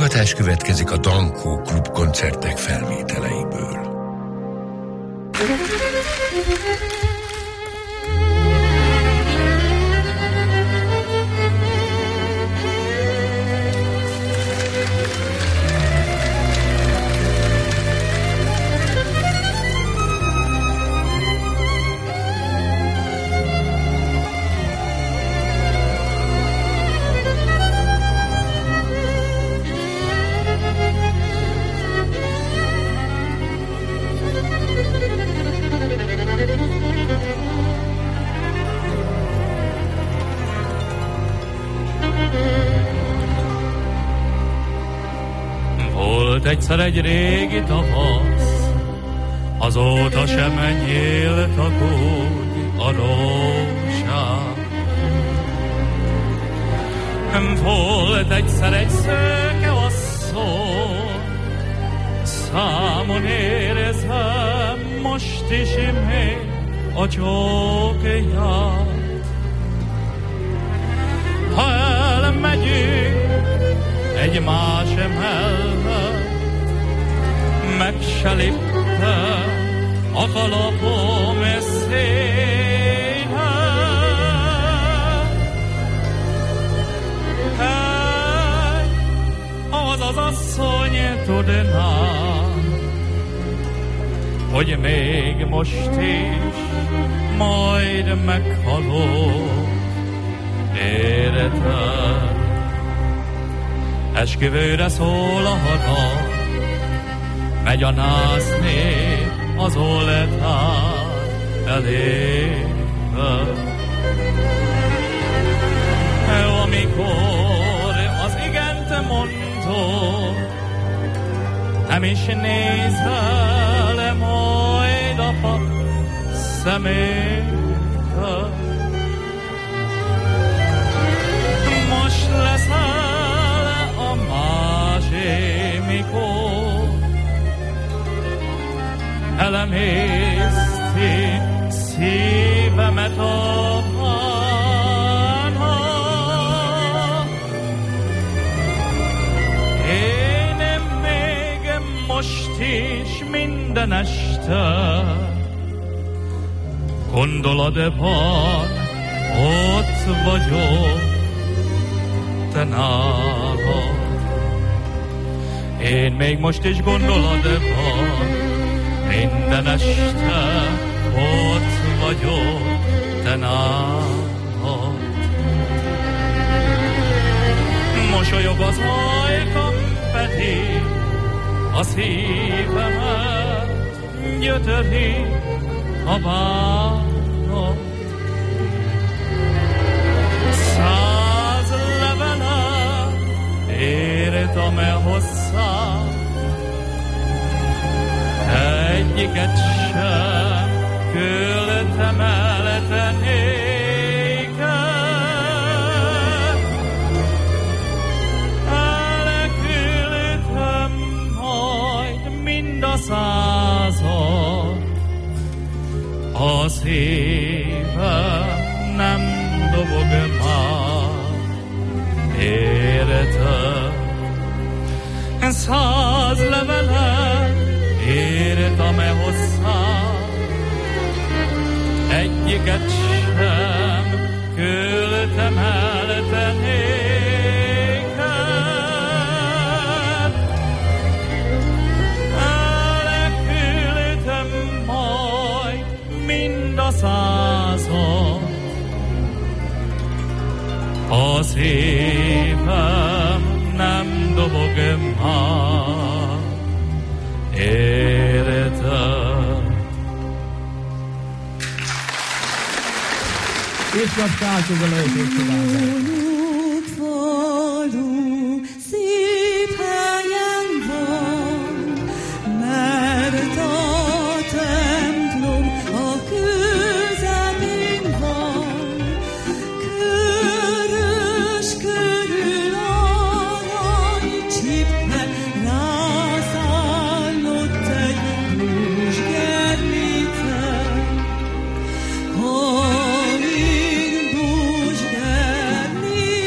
Hallgatás következik a Dankó Klub koncertek felvételeiből. Egyszer egy régi tavasz, azóta sem nyíltak úgy a rózsák. Volt egyszer egy szőke asszony, számon érezem most is még a csókját. Ha elmegyünk egymás mellett, meg se lépte a kalapom széle. Hey, az az asszony tudná, hogy még most is majd meghalok, érted? Esküvőre szól a hada, megy a nászni az oltár elébe. Amikor az igent mondod, nem is nézel majd a pap szemébe. Most leszel a másé, mikor elemészti szívemet a hánha. Én még most is minden este gondolatban ott vagyok te nálad. Én még most is gondolatban minden este ott vagyok te nálad. Mosolyog az ajkam, pedig a szívemet gyötöri a bánat. Száz levelet írtam-e hozzá, egyiket sem küldtem el te néked. Elküldtem majd mind a százat, a szívem nem dobog már, érted? Száz levelet írtam-e hozzá, egyiket sem küldtem el te néked. Elküldtem majd mind a százat, a szívem nem dobog már, érted? És kapcsolat az a lehetőség kívánni. Szép helyen van, mert a templom a közepén van. Körös körül aranycsippe rászállott egy búzsgerlice. Amíg búzsgerlice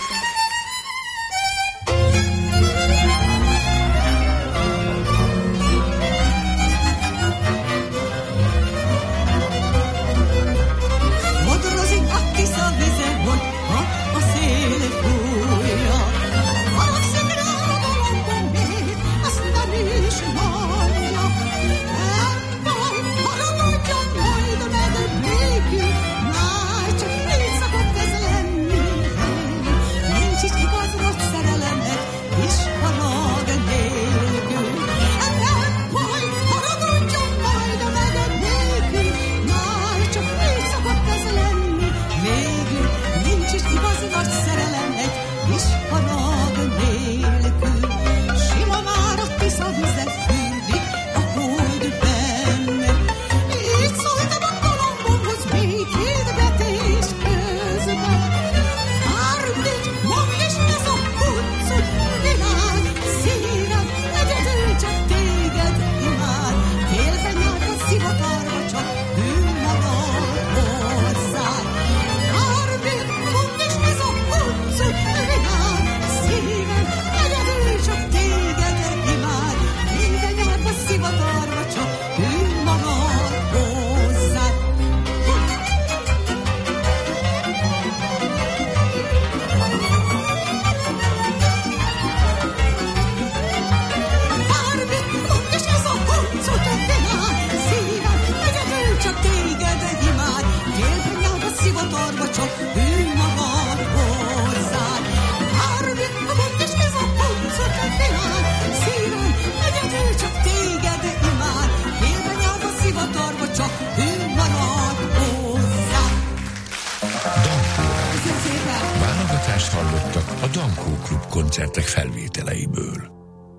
A Dankó Klub koncertek felvételeiből.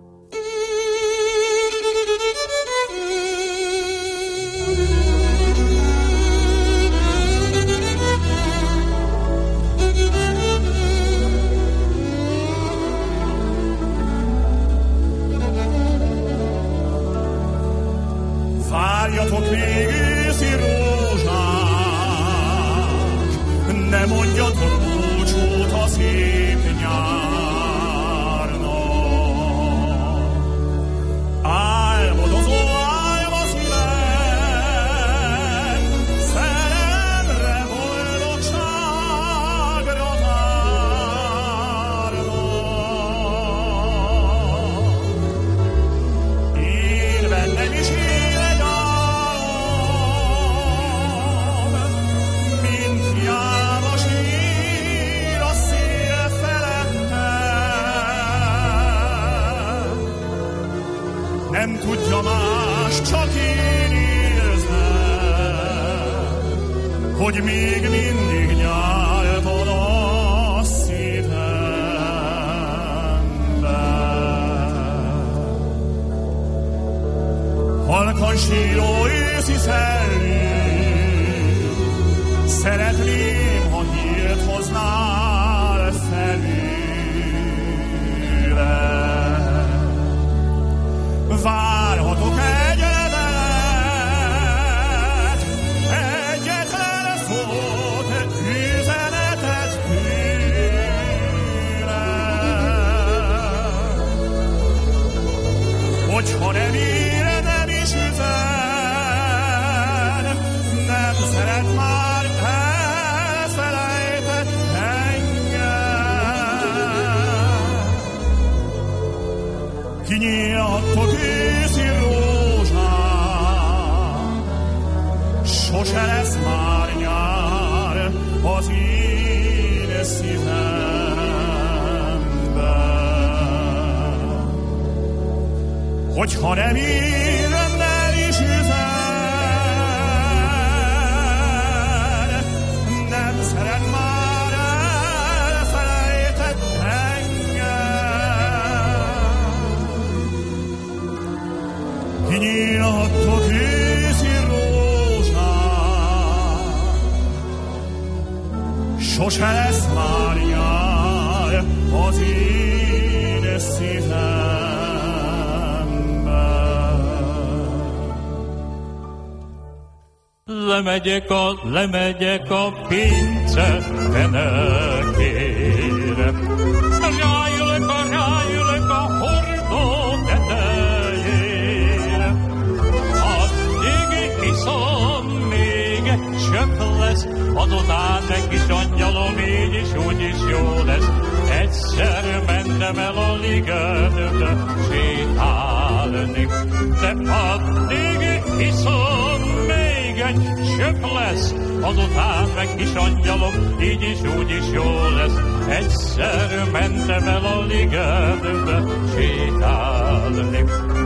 Várjatok még őszi rózsák, ne mondjatok búcsút a szép nyárnak. Álmodozó álma szívem, szerelemre, boldogságra várnak. Én bennem is él egy álom, mint hiába sír a szél felettem. Nem tudja más, csak én érzem, hogy még mindig nyálton a szívemben. Halkan síró őszi szellő, szeretném, ha hírt hoznál felőle. Várhatok egy levelet, egyetlen szót, üzenetet tőle. Hogyha nem ír, nem is üzen, nem szeret már, elfelejtett engem. Kinyílhattok őszi rózsák, sose lesz már nyár az én szívemben. Hogyha nem ír, nem is üzen, nem szeret már, elfelejtett engem. Kinyílhattok őszi rózsák, sose lesz már nyár az én szívemben. Lemegyek a, lemegyek a pince fenekére, ráülök a, ráülök a hordó tetejére. Addig iszom, még egy csöpp lesz, azután meg kis angyalom, így is úgy is jó lesz. Egyszer mentem el a ligetbe sétálni, de addig iszom, még egy csöpp lesz, azután meg kis angyalom, így is úgy is jó lesz. Egyszer mentem el a ligetbe sétálni.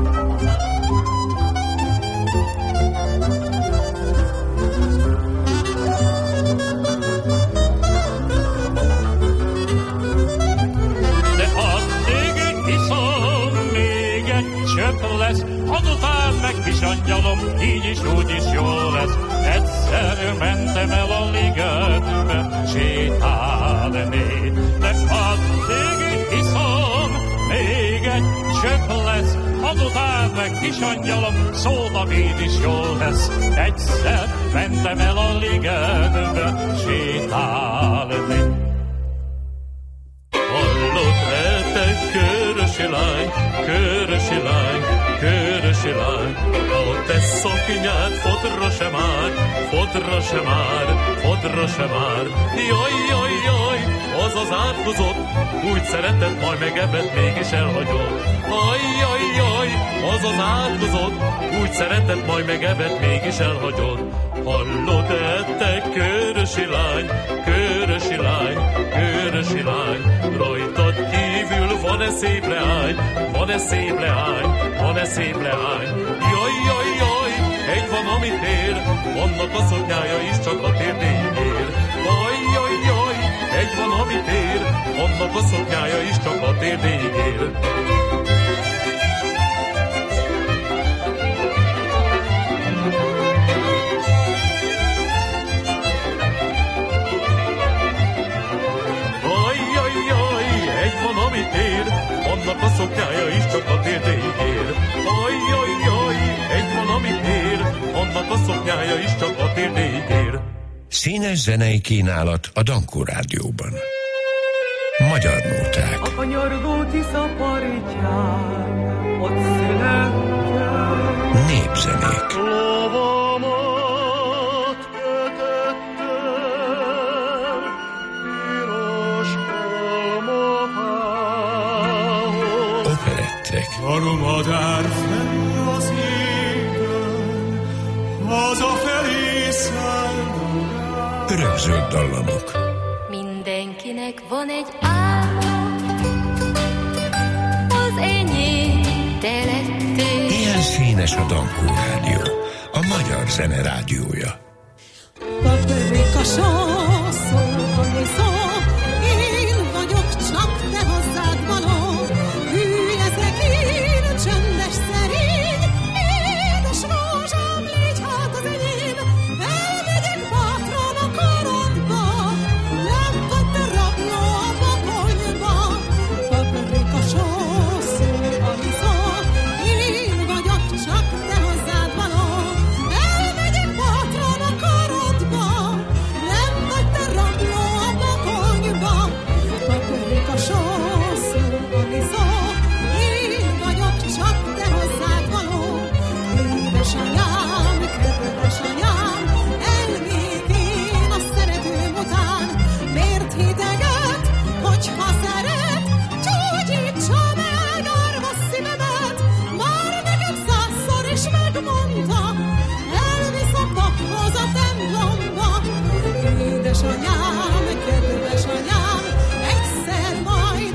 Lesz, azután meg kis angyalom, így is úgy is jó lesz. Egyszer mentem el a ligetbe sétálni, de addig iszom, még egy csöpp lesz, azután meg kis angyalom, szóval így is jó lesz. Egyszer mentem el a ligetbe sétálni. Hallod-e te körösi lány, körösi lány, körösi lány, a te szoknyád fodra se már, fodra se már, fodra se már. Jaj, jaj, jaj, az az átkozott, úgy szeretett, majd meg ebbet mégis elhagyott. Jaj, jaj, jaj, az az átkozott, úgy szeretett, majd meg ebbet mégis elhagyott. Hallod-e te körösi lány, körösi lány, körösi lány, rajtad kívül van-e szép leány, van-e szép leány, van-e szép leány. Jaj, jaj, jaj, egy van, amit ér, annak a szoknyája is csak a térdéig ér. Jaj, jaj, jaj, egy van, amit ér, annak a szoknyája is csak a térdéig ér. Amit ér, annak a szoknyája is csak a térdéig ér. Ajjajjaj, egy van, amit ér, annak a szoknyája is csak a térdéig ér. Színes zenei kínálat a Dankó Rádióban. Magyar nóták. A kanyargó Tisza partján, ott születtem. Népzenék. Lovamat kötöttem, piros pálmafához. Operettek. Armadár fenn az égen, hazafelé szállodál. Örökzöld dallamok. Mindenkinek van egy álma, az enyém te lettél. Ilyen színes a Dankó Rádió, a magyar zene rádiója. Paprika sószol, ami szó, én vagyok csak te hozzád való. Hű leszek én, csendes szerény, édes rózsám, légy hát az enyém. Elmegyek bátran a karodba, nem vagy te rabló a bakonyba. Paprika sószol, ami szó, én vagyok csak te hozzád való. Elmegyek bátran a karodba, nem vagy te rabló a bakonyba. Paprika sószol, ami szó, én vagyok csak te hozzád való. Édesanyám, kedves anyám, elmék én a szeretőm után. Miért hideget, hogyha szeret, csúgyítsa meg árva szívemet. Már nekem százszor is megmondta, elvisz a paphoz a templomba. Édesanyám, kedves anyám, egyszer majd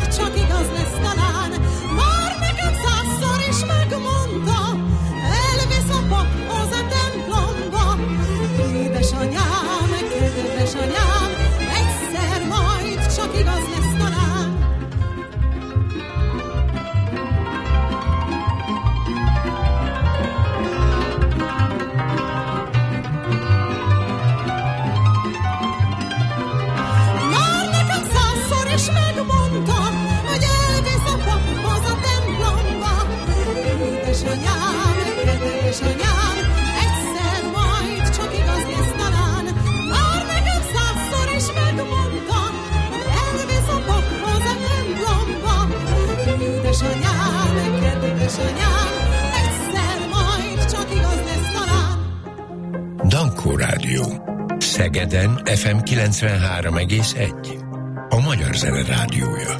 édesanyám, egyszer majd csak igaz lesz talán. Dankó Rádió. Szegeden ef em kilencvenhárom egész egy. A Magyar Zene Rádiója.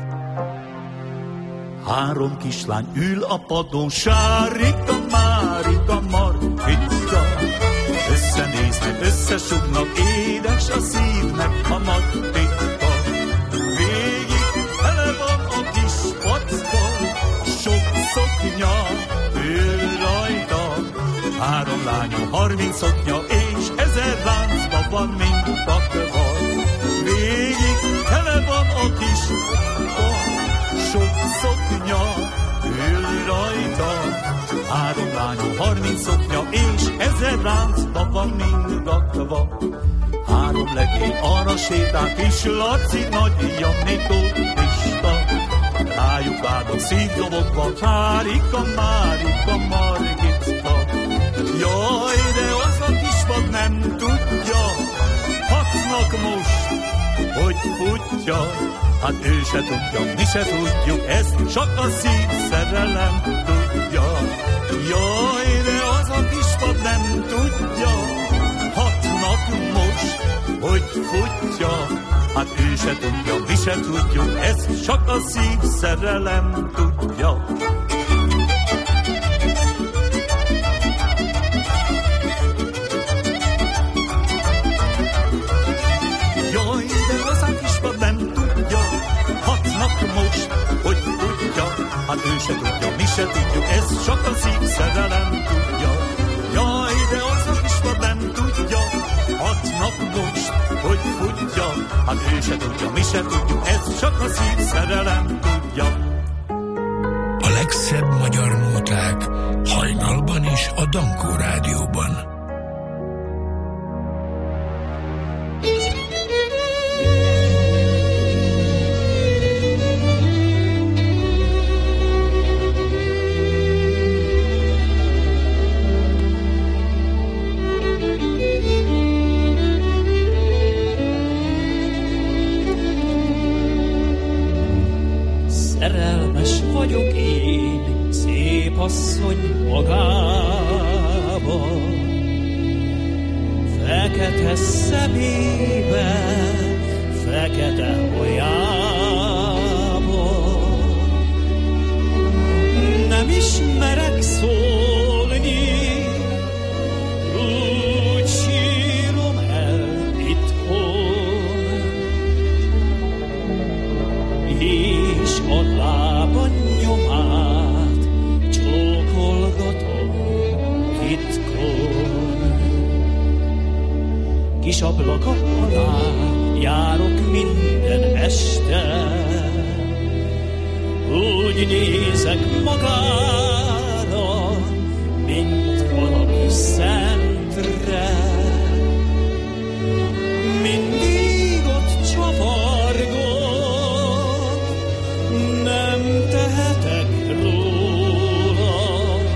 Három kislány ül a padon, Sárika, Márika, Margita. Összenéznek, összesugnak, édes a szívnek a Margita. Végig tele van a kis packa, sok szoknya ül rajta. Három lányom, harminc szoknya, és ezer láncba van, mint rakva. Végig tele van a kis packa, sok szoknya ül rajta. Három lányom, harminc szoknya, és ezer láncba van mind rakva. Három legény arra sétál, kis Laci, nagy Jannikó, Pista. Rájuk vágok szívdobokba, Márika, Márika, Margita. Jaj, de az a kisvad nem tudja, hatnak most, hogy futja. Hát ő se tudja, mi se tudjuk, ezt csak a szív szerelem tudja. Jaj, de az a kisvad nem tudja, hatnak most, hogy futja. Hát ő se tudja, mi se tudjuk, ezt csak a szív szerelem tudja. Jaj, de az a kisvad nem tudja, hatnak most, hogy tudja. Hát ő se tudja, mi se tudjuk, ez csak a szív szerelem tudja. Jaj, de az a kisvad nem tudja, hatnak most, hogy tudja. Hát ő se tudja, mi se tudjuk, ez csak a szív szerelem tudja. A legszebb magyar nóták hajnalban is a Dankó Rádióban. Asszony magába, fekete szemébe, fekete hajába. Nem ismerek szólni, úgy sírom el itthon, és a lábam nyomát kis ablaka alá járok minden este, úgy nézek magára, mint valami szentre. Mindig ott csavargok, nem tehetek róla.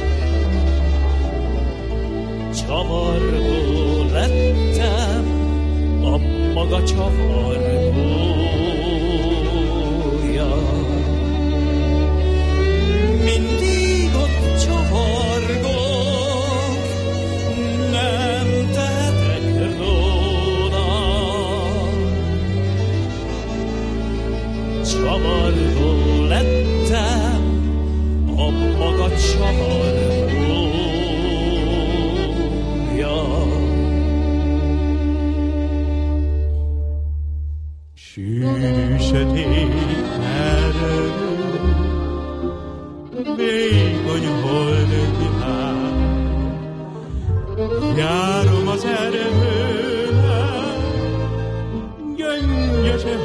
Csavargó lettem, a maga csavargója. Mindig ott csavargok, nem tehetek róla. Csavargó lettem, a maga csavargója. Sűrű sötét erő, vékony holdvilág, járom az erdőben, gyöngyöse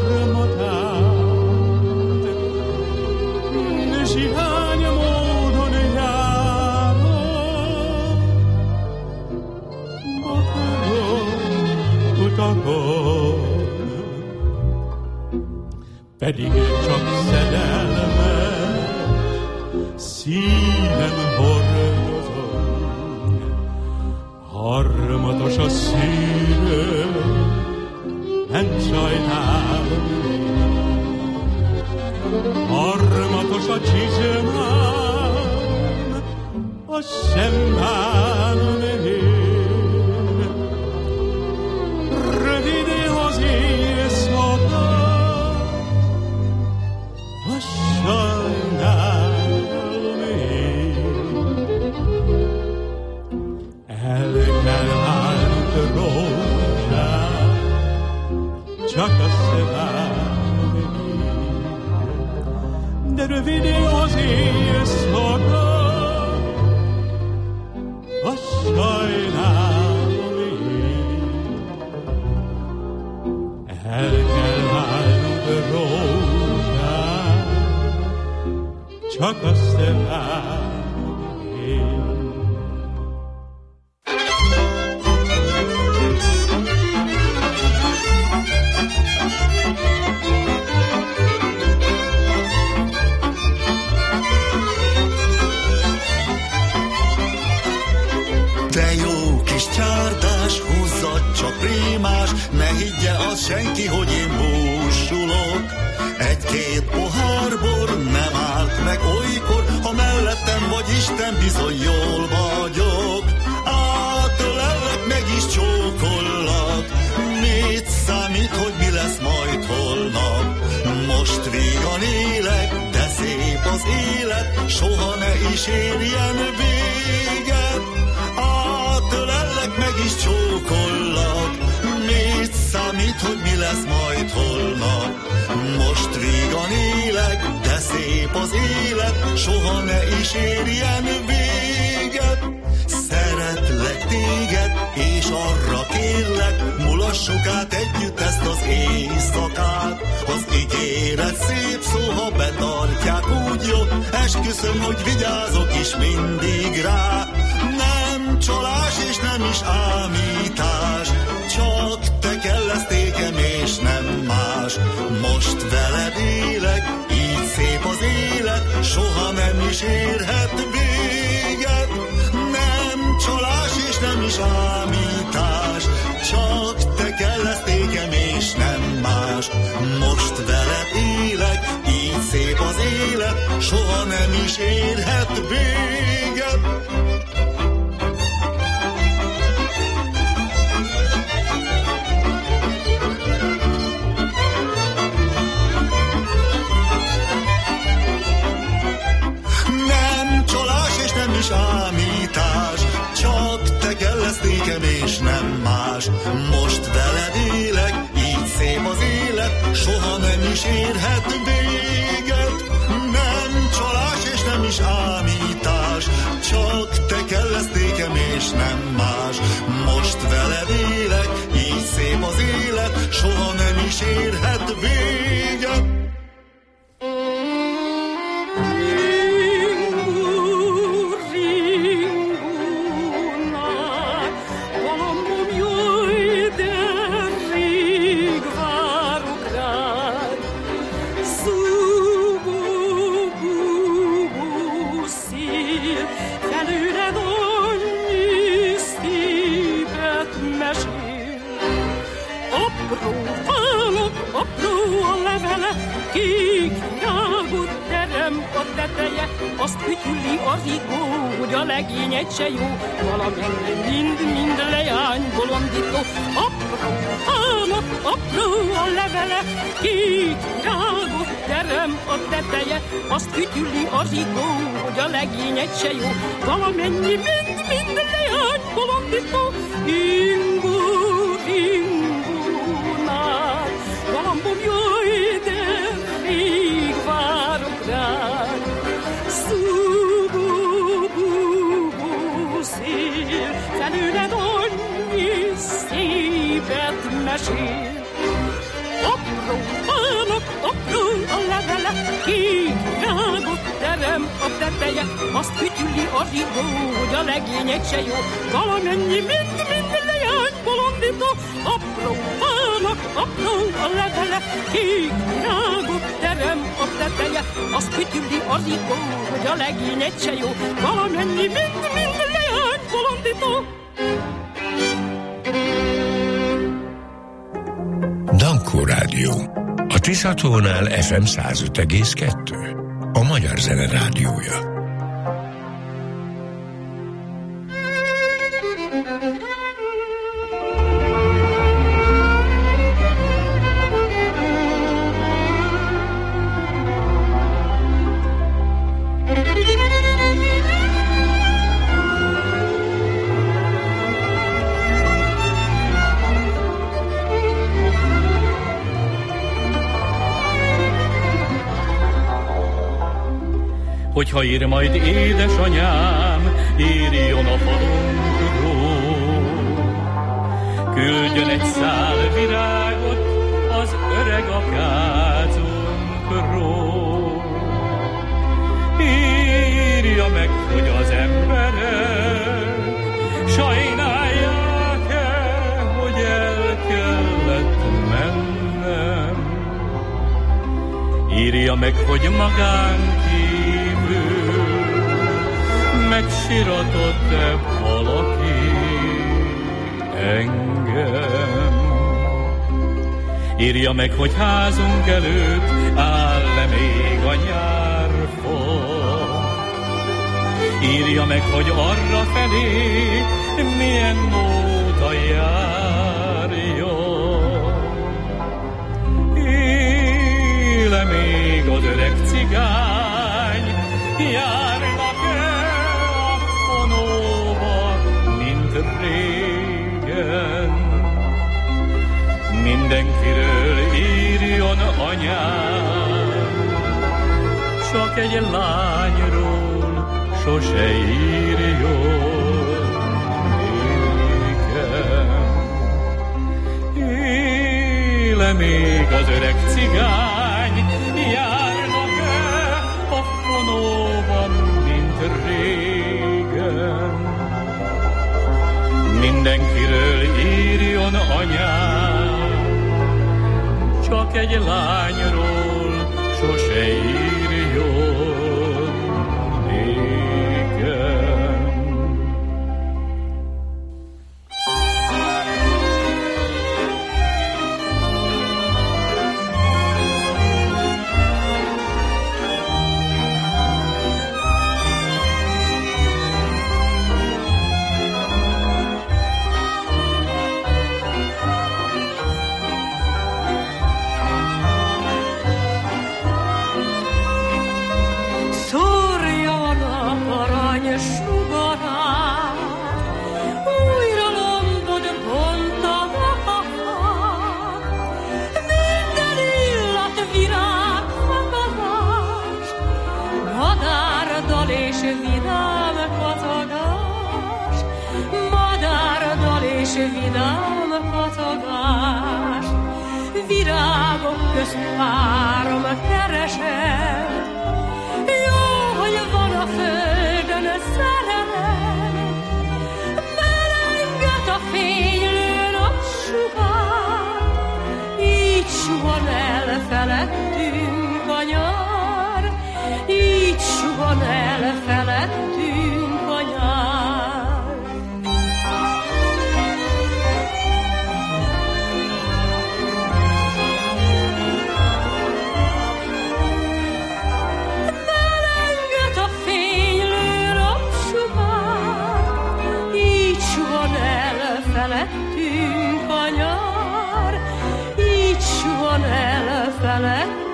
harmatát, de sihány módon járok, akarok, utakon. Pedig csak szerelmet szívem hordozom. Harmatos a szívem, nem sajnálom. Harmatos a csizmám, az sem bánom én. Rövid az éjszaka, azt sajnálom én. El kell állt rózsám, csak azt várom én. De rövid az éjszaka, azt sajnálom én. El kell válnunk rózsám, csak azt várom én. Ne higgye az senki, hogy én búsulok. Egy-két pohár bor nem árt meg olykor, ha mellettem vagy Isten, bizony jól vagyok. Átölellek, meg is csókollak. Mit számít, hogy mi lesz majd holnap? Most vígan élek, de szép az élet, soha ne is érjen véget. Átölellek, meg is csókollak. Mit számít, hogy mi lesz majd holnap? Most vígan élek, de szép az élet, soha ne is érjen véget. Szeretlek téged, és arra kérlek, mulassuk át együtt ezt az éjszakát. Az ígéret szép szó, ha betartják, úgy jó, esküszöm, hogy vigyázok is mindig rá. Nem csalás és nem is ámítás, csak te kell lesz tékem és nem más. Most veled élek, így szép az élet, soha nem is érhet véget. Nem csalás és nem is ámítás, csak te kell lesz tékem és nem más. Most veled élek, így szép az élet, soha nem is érhet véget. Ámítás, csak te kell lesz nékem és nem más. Most veled élek, így szép az élet, soha nem is érhet véget. Nem csalás és nem is ámítás, csak te kell lesz nékem és nem más. Most veled élek, így szép az élet, soha nem is érhet véget. Azt kütyüli a rigó, hogy a legény egy se jó, valamennyi mind-mind leány bolondító. Apró állat, apró a levele, kék rágott terem a teteje. Azt kütyüli a rigó, hogy a legény egy se jó, valamennyi mind-mind leány bolondító. Ingó, ingónál, galambom, jöjj, de rég várok rád. Felőled annyi szépet mesél. Apró állat, apró a levele, kék rágott terem a teteje. Azt kütyüli a rigó, hogy a legény egy se jó, valamennyi mind-mind leány bolondító. Apró állat, apró a levele, kék rágott terem a teteje. Azt kütyüli a rigó, hogy a legény egy se jó, valamennyi mind-mind leány bolondító. Dankó Rádió. A Tiszatónál ef em száz öt egész kettő. A magyar zene rádiója. hogyha ír majd édesanyám, írjon a falunkról. Küldjön egy szál virágot az öreg akácunkról. Írja meg, hogy az emberek sajnálják-e, hogy el kellett mennem. Írja meg, hogy magán kívül megsiratott-e valaki engem. Írja meg, hogy házunk előtt áll-e még a nyárfa. Írja meg, hogy arra felé milyen móta járja. Éle még az öreg cigány, járnak-e a fonóba, mint régen. Mindenkiről írjon anyám, csak egy lányról sose írjon nékem. Éle még az öreg cigány, járnak-e a fonóban, mint régen. Mindenkiről írjon anyám, csak egy lányról sose írjon nékem. Vidám patogás, virágok közt párom keresem. Jó, hogy van a földön szerelem, melenget a fénylő napsugár, így suhan el felettünk a nyár, így suhan el felettünk a nyár. Felettünk a nyár, így suhan el felettünk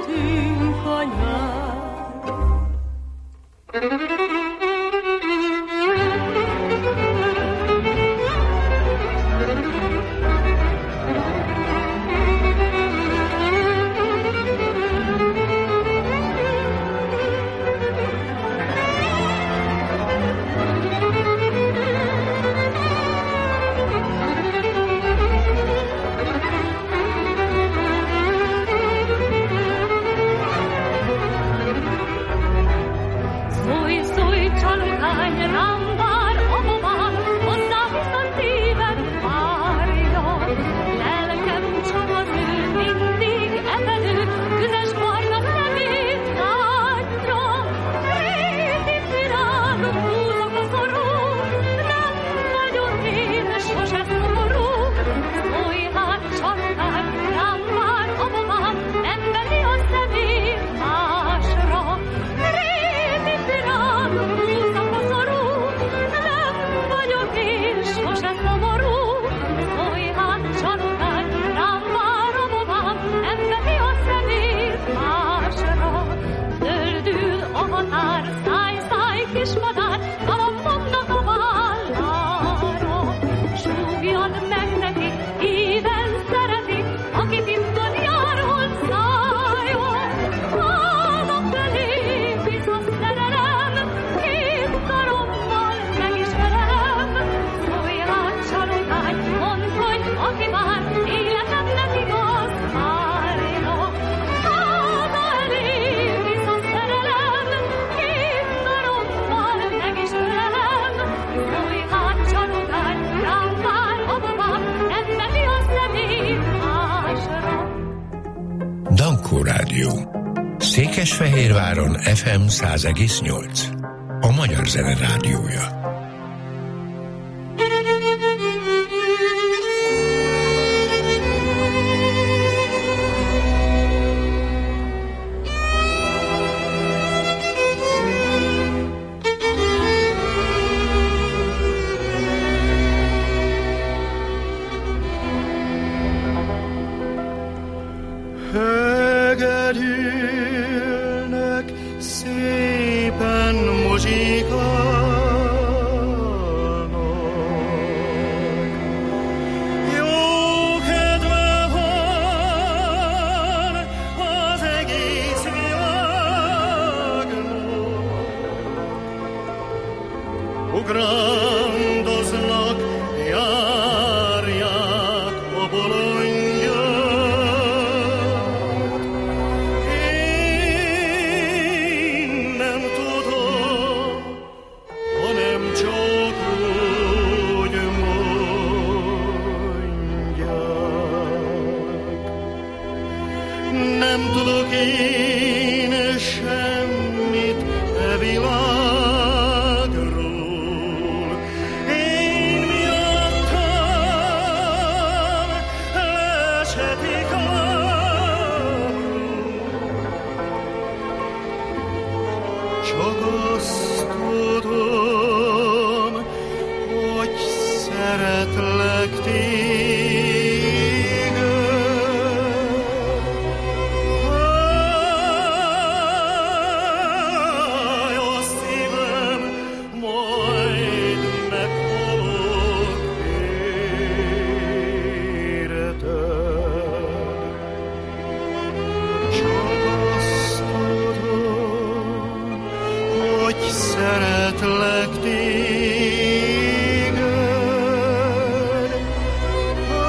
Székesfehérváron ef em száz egész nyolc. A Magyar Zene Rádiója. Hegedülnek szépen muzsikálnak. Jó kedve van az egész világnak. Ugrandoznak, járják a bolondját. Én nem tudom, hanem csak úgy mondják. Nem tudok én semmit e világról. Én miattam lesetik lábról. Csak azt tudom, hogy szeretlek téged. Háj, a szívem, majd meghalok érted. Csak azt tudom, hogy szeretlek téged.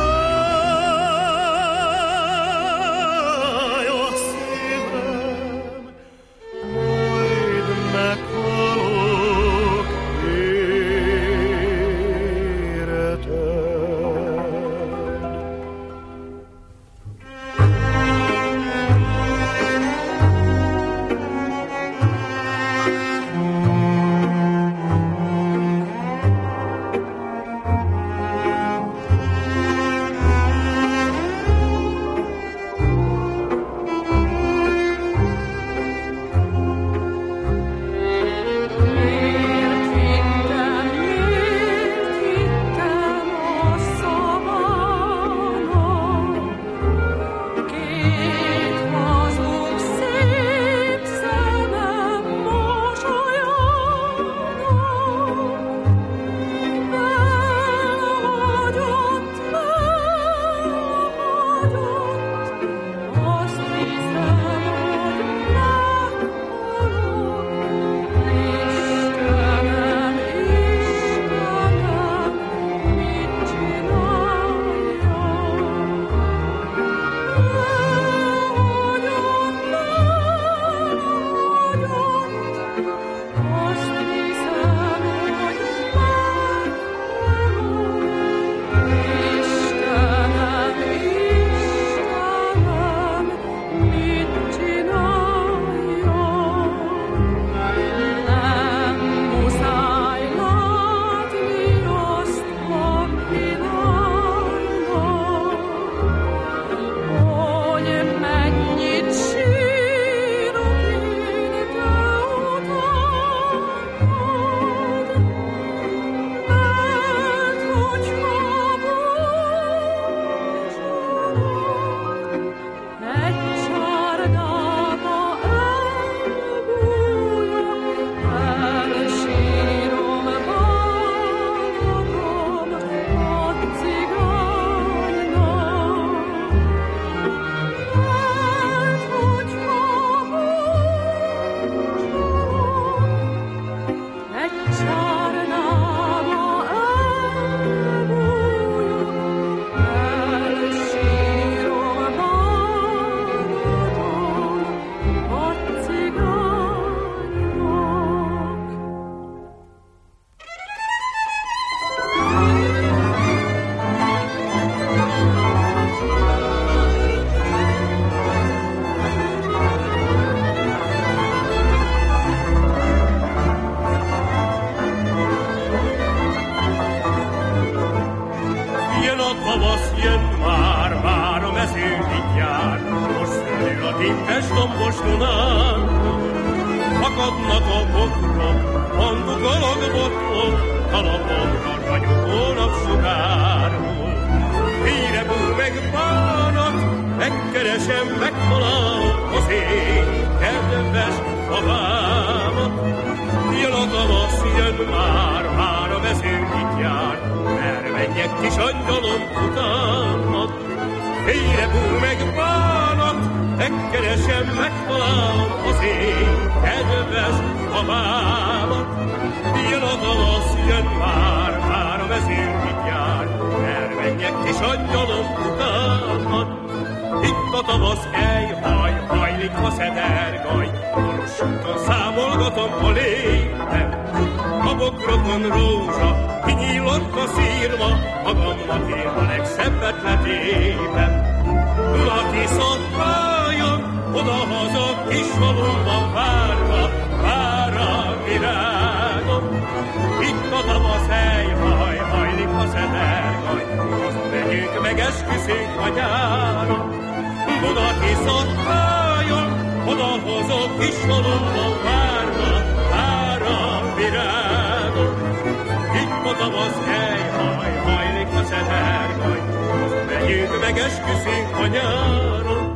Dunán. Akadnak a bokrok, hangukolog botlok, talapomra ragyogó napsugárul. Híre búl meg bánat, megkeresem, megtalálom az én kedves babámat. Jön a tavasz, jön már, már a mezőn itt jár, merre menjek kis angyalom utánat. Híre búl meg bánat, megkeresem, megtalálom az én kedves babámat. Jön a tavasz, jön már, már a mezőn itt jár, merre menjek kis angyalom utánat. Itt a tavasz ejhaj, hajlik a szedergaj, boros úton számolgatom a lépem. A bokrokon rózsa, kinyílott a szírma, magamnak én a legszebbet letépem. Dunatiszott váljon, odahaza kis falumban várva, vár a virágom. Itt a tavasz ejhaj, hajlik a szedergaj, azt megyünk meg esküszünk a nyáron. Dunatiszott váljon, odahozok kis falumban várva, vár a virágom. Itt a tavasz ejhaj, hajlik a szedergaj, azt megyünk meg esküszünk a nyáron.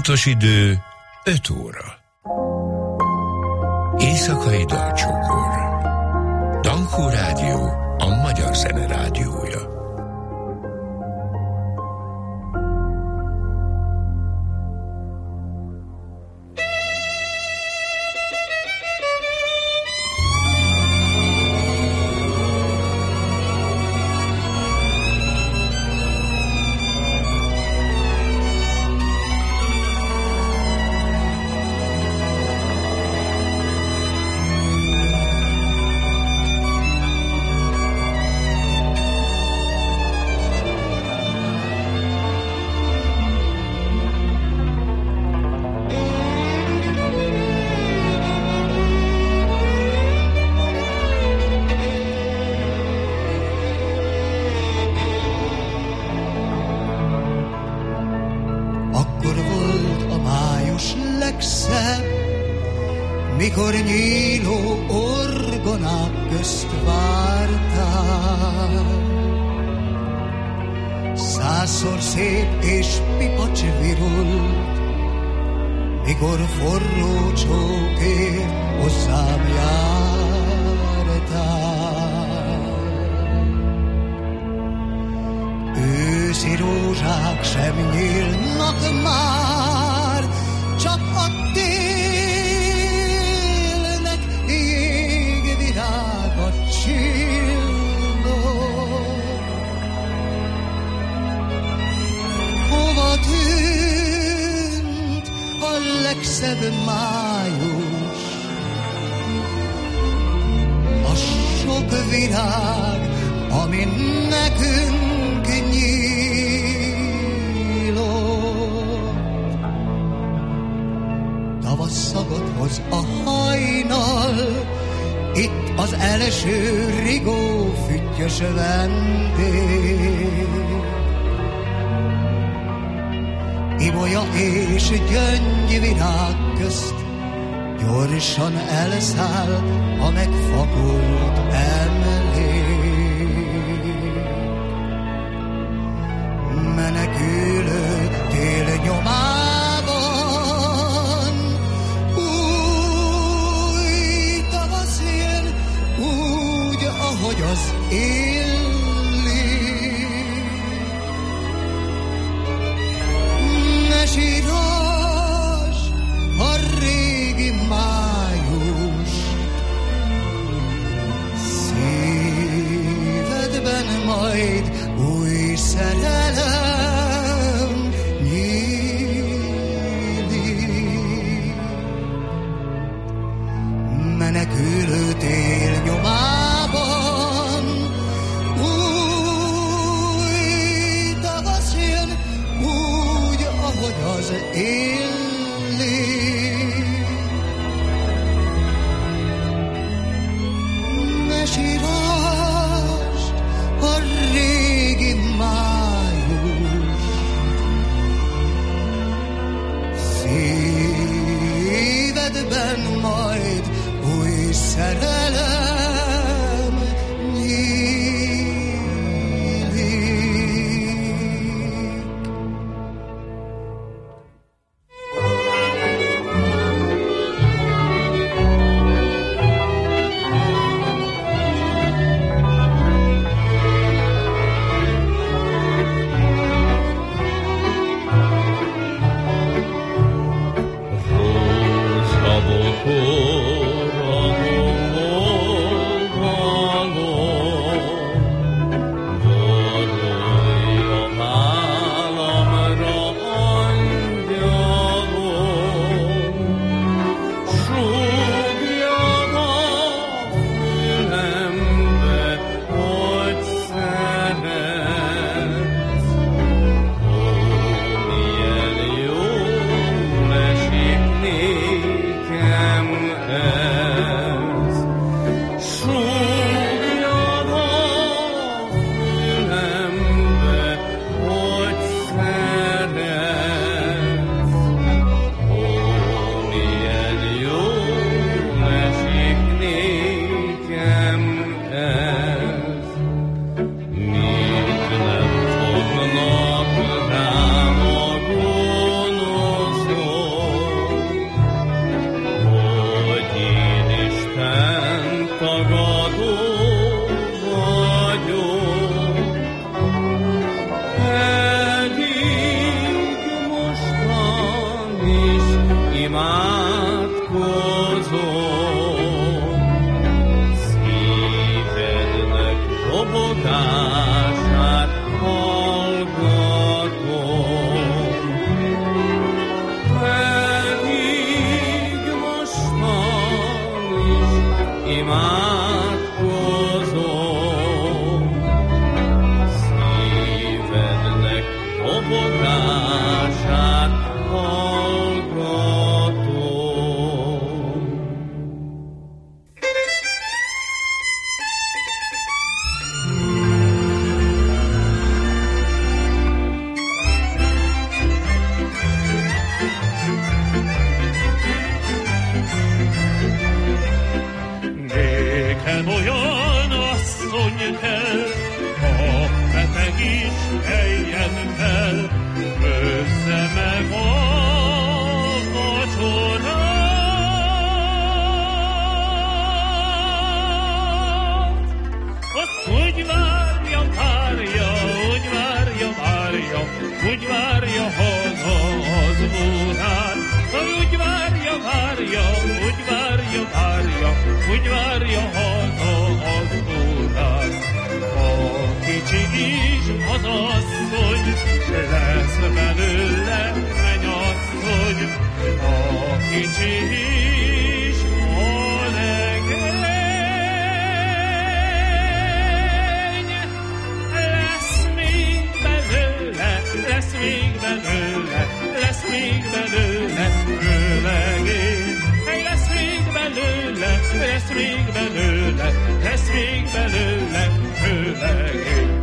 Pontos idő öt óra. Éjszakai dalcsokor. Dankó Rádió, a magyar zene rádiója. Mikor nyíló orgonák közt vártál, százszor szép és pipacs virult, mikor forró csókért hozzám jártál. Őszi rózsák sem nyílnak már, csak a hova tűnt a legszebb május, a sok virág, ami nekünk nyílott. Tavasz szagot hoz a hajnal, itt az első rigó füttyös vendég. Ibolya és gyöngyvirág közt gyorsan elszáll a megfakult emlék. Menekülő tél nyomában új tavasz jön, úgy, ahogy az illik. Ne sírasd a régi május, szívedben majd új szerelem nyílik. Menekülő tél nyomában új tavasz jön, úgy, ahogy az illik. Ne sírasd a régi május, szívedben majd új szerelem nyílik. kell, a beteg is keljen fel, össze meg a vacsorát. Azt úgy várja, várja, úgy várja, várja, úgy várja haza az órát. Úgy várja, várja, úgy várja, várja, úgy várja haza az órát. A kicsi is az asszony, lesz belőle mennyasszony. A kicsi is a legény. Lesz még belőle, lesz még belőle, lesz még belőle vőlegény. Hey, lesz még belőle, lesz még belőle, lesz még belőle vőlegény.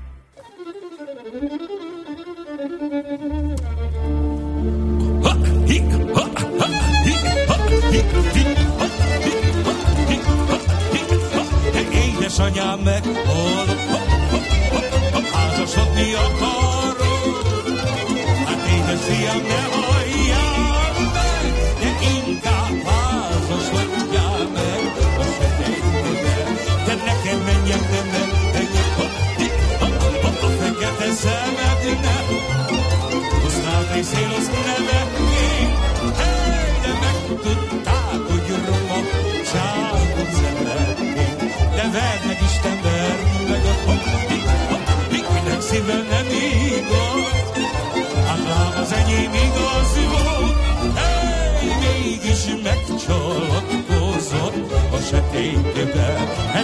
Édesanyám meghal, házasodni akarok. Hát édes fiam, ne halljál meg, de inkább házasodjál meg a sötétben. De neked menjek, nem menjek, a fekete szemednek. Hoznád egy szél, azt nevetnék, hely, de megtudták, hogy romanságot szeretnék. De verd meg Isten, verd meg a hopp-hip, hopp-hip, minek szívvel nem igaz. Hát lám az enyém igaz volt, hely, mégis megcsalatkozott a sötétben.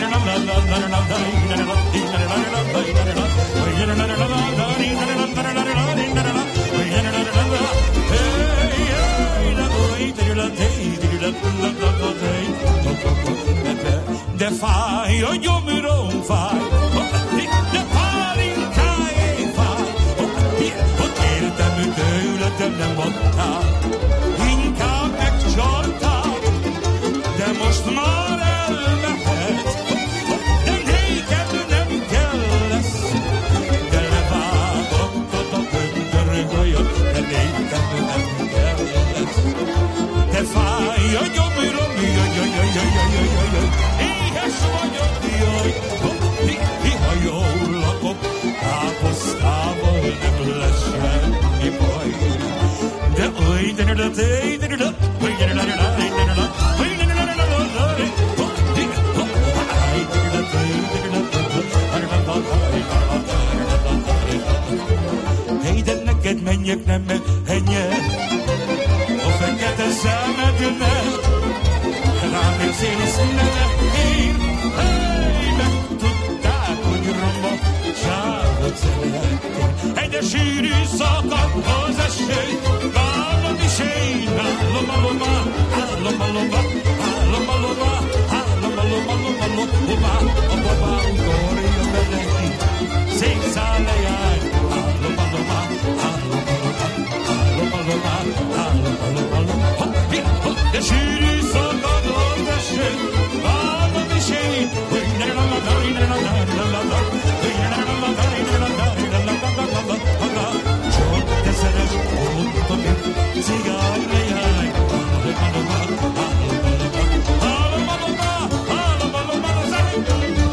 De fáj, a gyomrom fáj, de pálinkájé fáj, hogy éltem tőle, de nem adtál, inkább megcsaltál, de most már elmehet, de néked nem kell lesz, de levágattad a göndörgajat, de néked nem kell lesz. De fáj, a gyomrom, jaj, jaj, jaj, jaj, jaj, jaj, éhes vagyok, jaj, mi, mi, ha jól lakok, káposztával nem lesz semmi baj. De oly, de ne, de de, de de, oly, de ne, de de, de de, oly, de ne, de de, de de, hey, de neked menjek, nem menjek, a fekete szemednek. Rám még szél, azt nevetnék, hely, megtudták, hogy romanságot szeretnék. Egy de sűrű szakad az eső, vállam is én, állom a lomá, állom a lomá, állom a lomá, állom a lomá, lomá, lomá, a babá ugorja beleki, szétszáll lejány, állom a lomá, állom a lomá, állom a lomá, állom a lomá, lomá, hopp, hopp, de sűrű szakad az eső, vállam is én, hogy ne la la la la la la la la, hogy ne la la la la la la la la la la, csak te szeres, mondtam én, cigány lejány, állom a lomá, állom a lomá, állom a lomá, állom a lomá, az elég.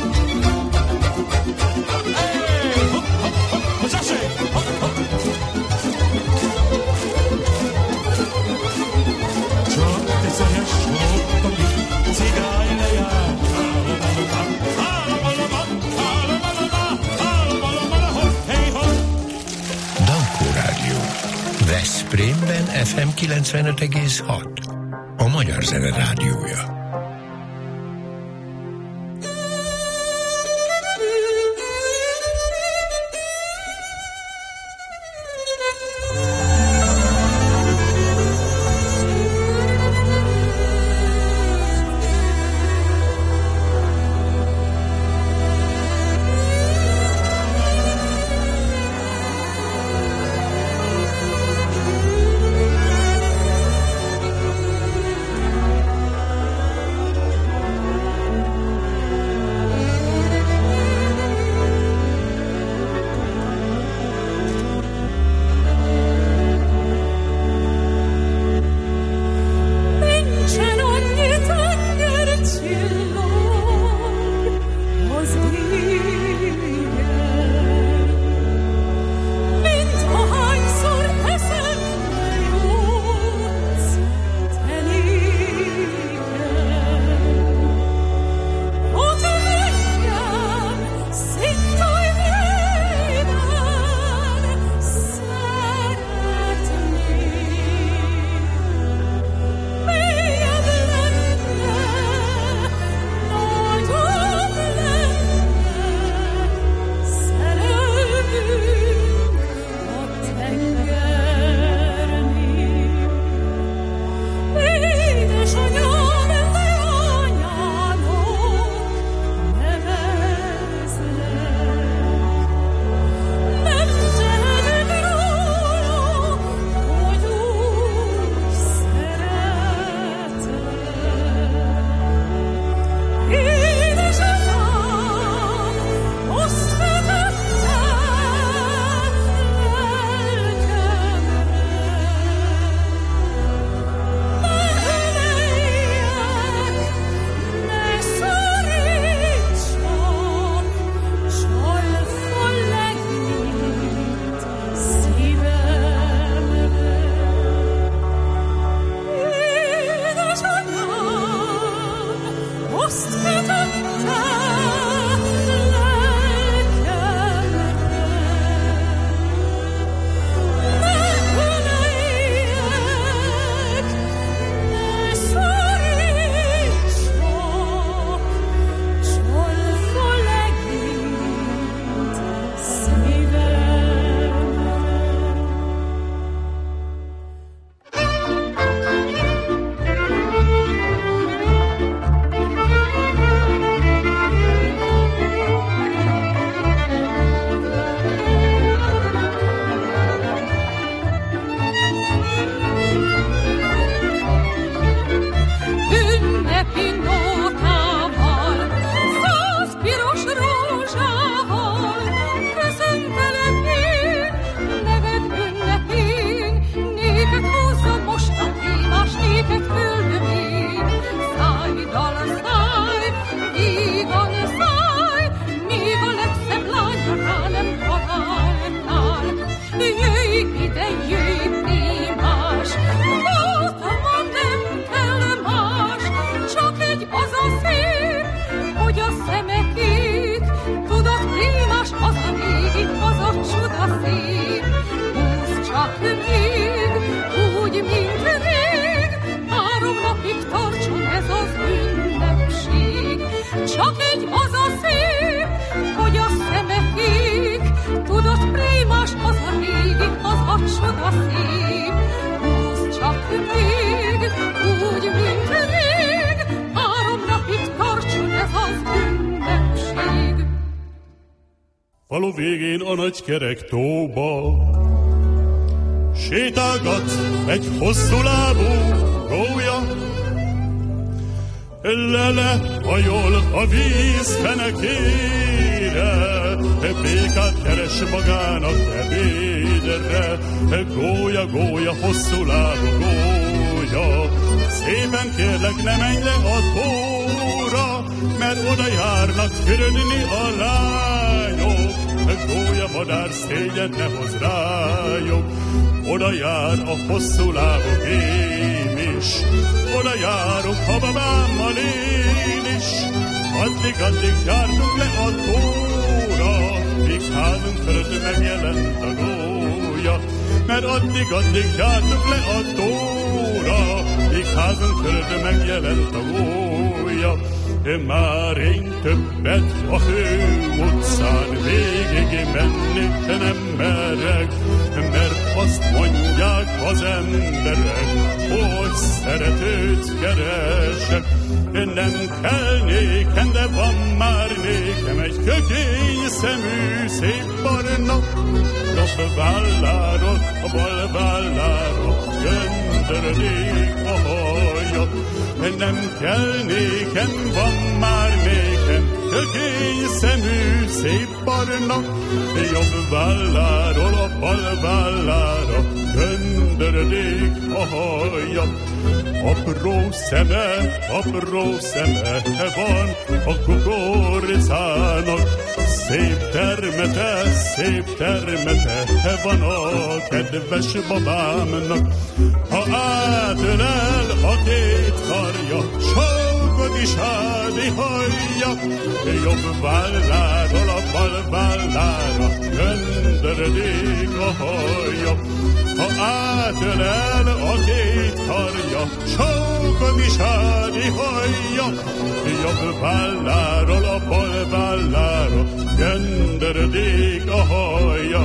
Hey, hopp, hopp, hopp, az eső, hopp, hopp. Csak te szeres, mondtam én, cigány lejány, állom a lomá, állom a lomá, állom a lomá, állom a lomá, hopp, hey, hopp. Dankó Rádió. Veszprémben ef em kilencvenöt egész hat. A Magyar Zene Rádiója. azt kötötte lelkemre. Ne ölejek, ne szorítsak, csolfa legint szívemre. Ünnepi nótával, száz piros rózsával köszöntelek én, neved ünnepén. Néked húzzam most a témás, néked küldöm én. Szállj, dal, szállj, vígan szállj, míg a legszebb lánya rá nem találtál. Jöjj ide, jöjj, témás, nótama nem kell más, csak egy az a szép, hogy a szeme kék. Tudod, témás, az a régi, az a csuda szép. Húzd csak még, úgy, mint rég, három napig tartson ez az ünnepség. Csak egy az a szép, hogy a szeme kék. Tudod, prémás, az a régi, az a csuda szép. Húzd csak még, úgy, mint rég, három napig tartson ez az ünnepség. Falu végén a nagy kerek tóba sétálgat egy hosszú lábú gólya. Lele hajol a víz fenekére, békát keres magának ebédre. Gólya, gólya, hosszú lábú gólya, szépen kérlek, ne menj le a tóra, mert oda járnak fürödni a lányok. Gólya madár szégyen ne hoz rájuk, oda jár a hosszú lábú én is, oda járok a babámmal én is. Addig, addig jártunk le a tóra, míg házunk fölött megjelent a gólya. Mert addig, addig jártunk le a tóra, míg házunk fölött megjelent a gólya. Már én többet a fő utcán végig menni nem merek, mert azt mondják az emberek, hogy szeretőt keresek. Nem kell nékem, de van már nékem egy kökény szemű szép barna. Jobb válláról, a bal válláról göndörödik a haja. Nem kell nékem, van már nékem kökény szemű szép barna. Jobb válláról, a bal vállára göndörödik a haja. Apró szeme, apró szeme van a kukoricának, szép termete, szép termete van a kedves babámnak. Ha átölel a két karja, sókot is ádi hajja, jobb válláról a bal vállára göndörödik a haja. Ha átölel a két karja, sókot is ádi hajja, jobb válláról a bal vállára göndörödik a haja.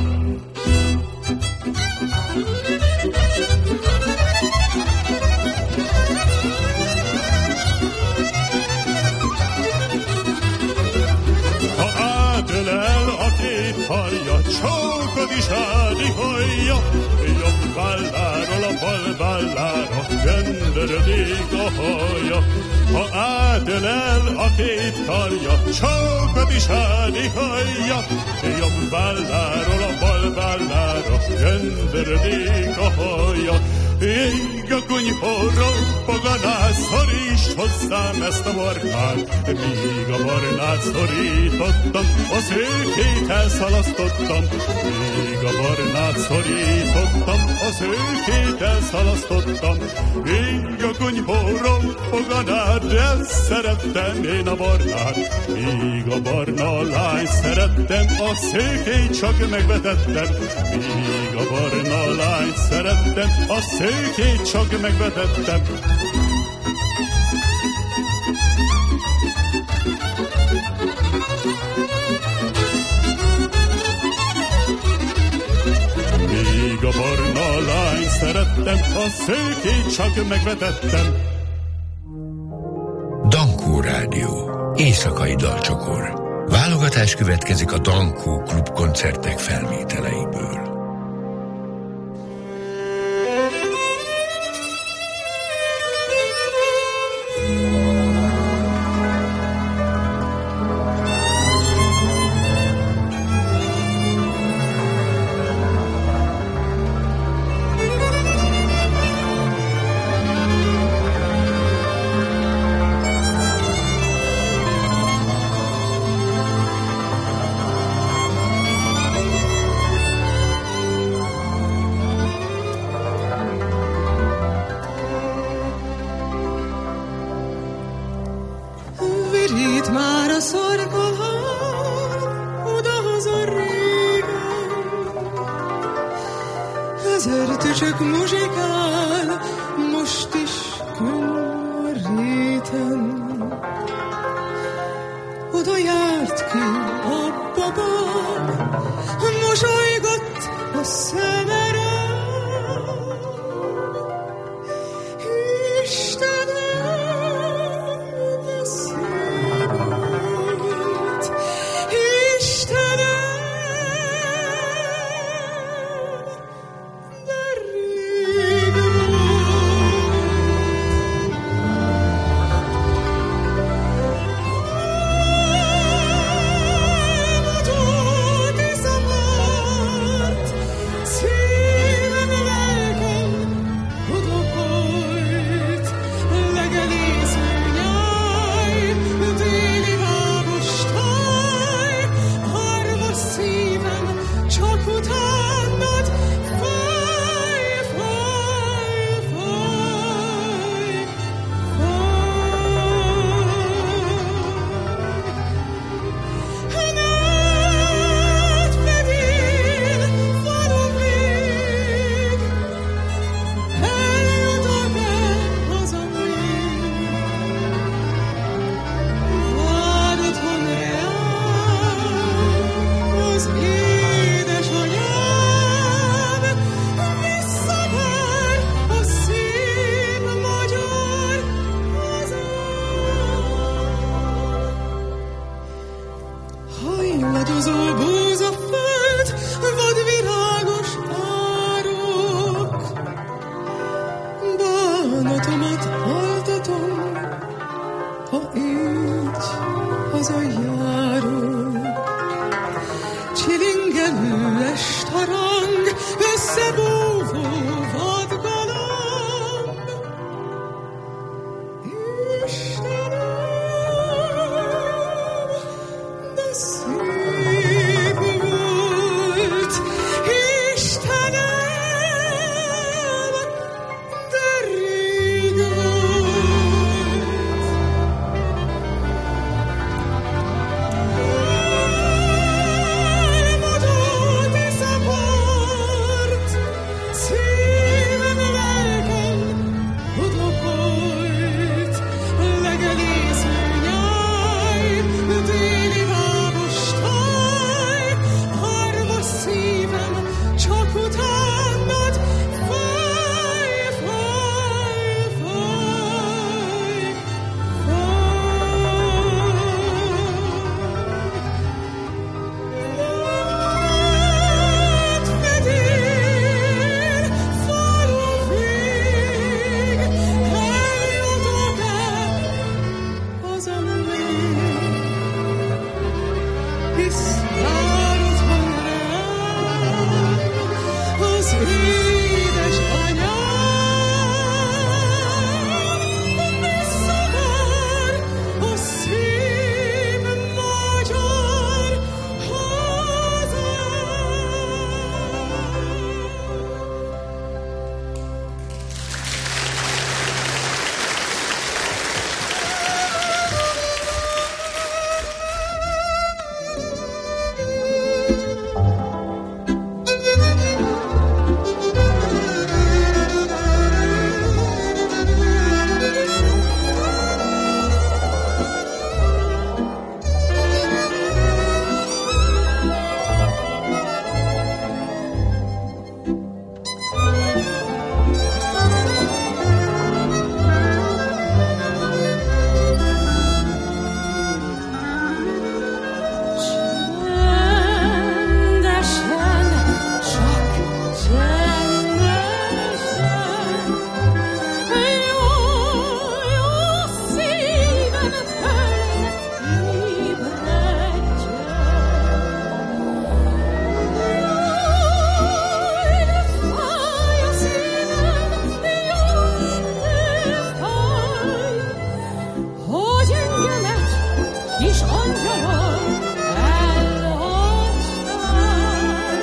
Ha átölel a két karja, sókot is ádi hajja, jobb válláról a bal vállára göndörödik a haja. Ha átölel a két karja, sókot is ádi hajja, jobb válláról a bal vállára göndörödik a haja. Ég a kunyhóra, paganász, szorítsd hozzám ezt a barkát. Míg a barnát szorítottam, a szőkét elszalasztottam. Míg a barnát szorítottam, a szőkét elszalasztottam. Ég a kunyhóra, paganád, elszerettem én a barnát. Míg a barna lány szerettem, a szőkét csak megvetettem. Míg a barna lány szerettem, a szőkét csak megvetettem. Míg a barna lány szerettem, a szőkét csak megvetettem. Dankó Rádió. Éjszakai dalcsokor. Válogatás következik a Dankó Klub koncertek felvételeiből. Oh kis angyalom elhagytál.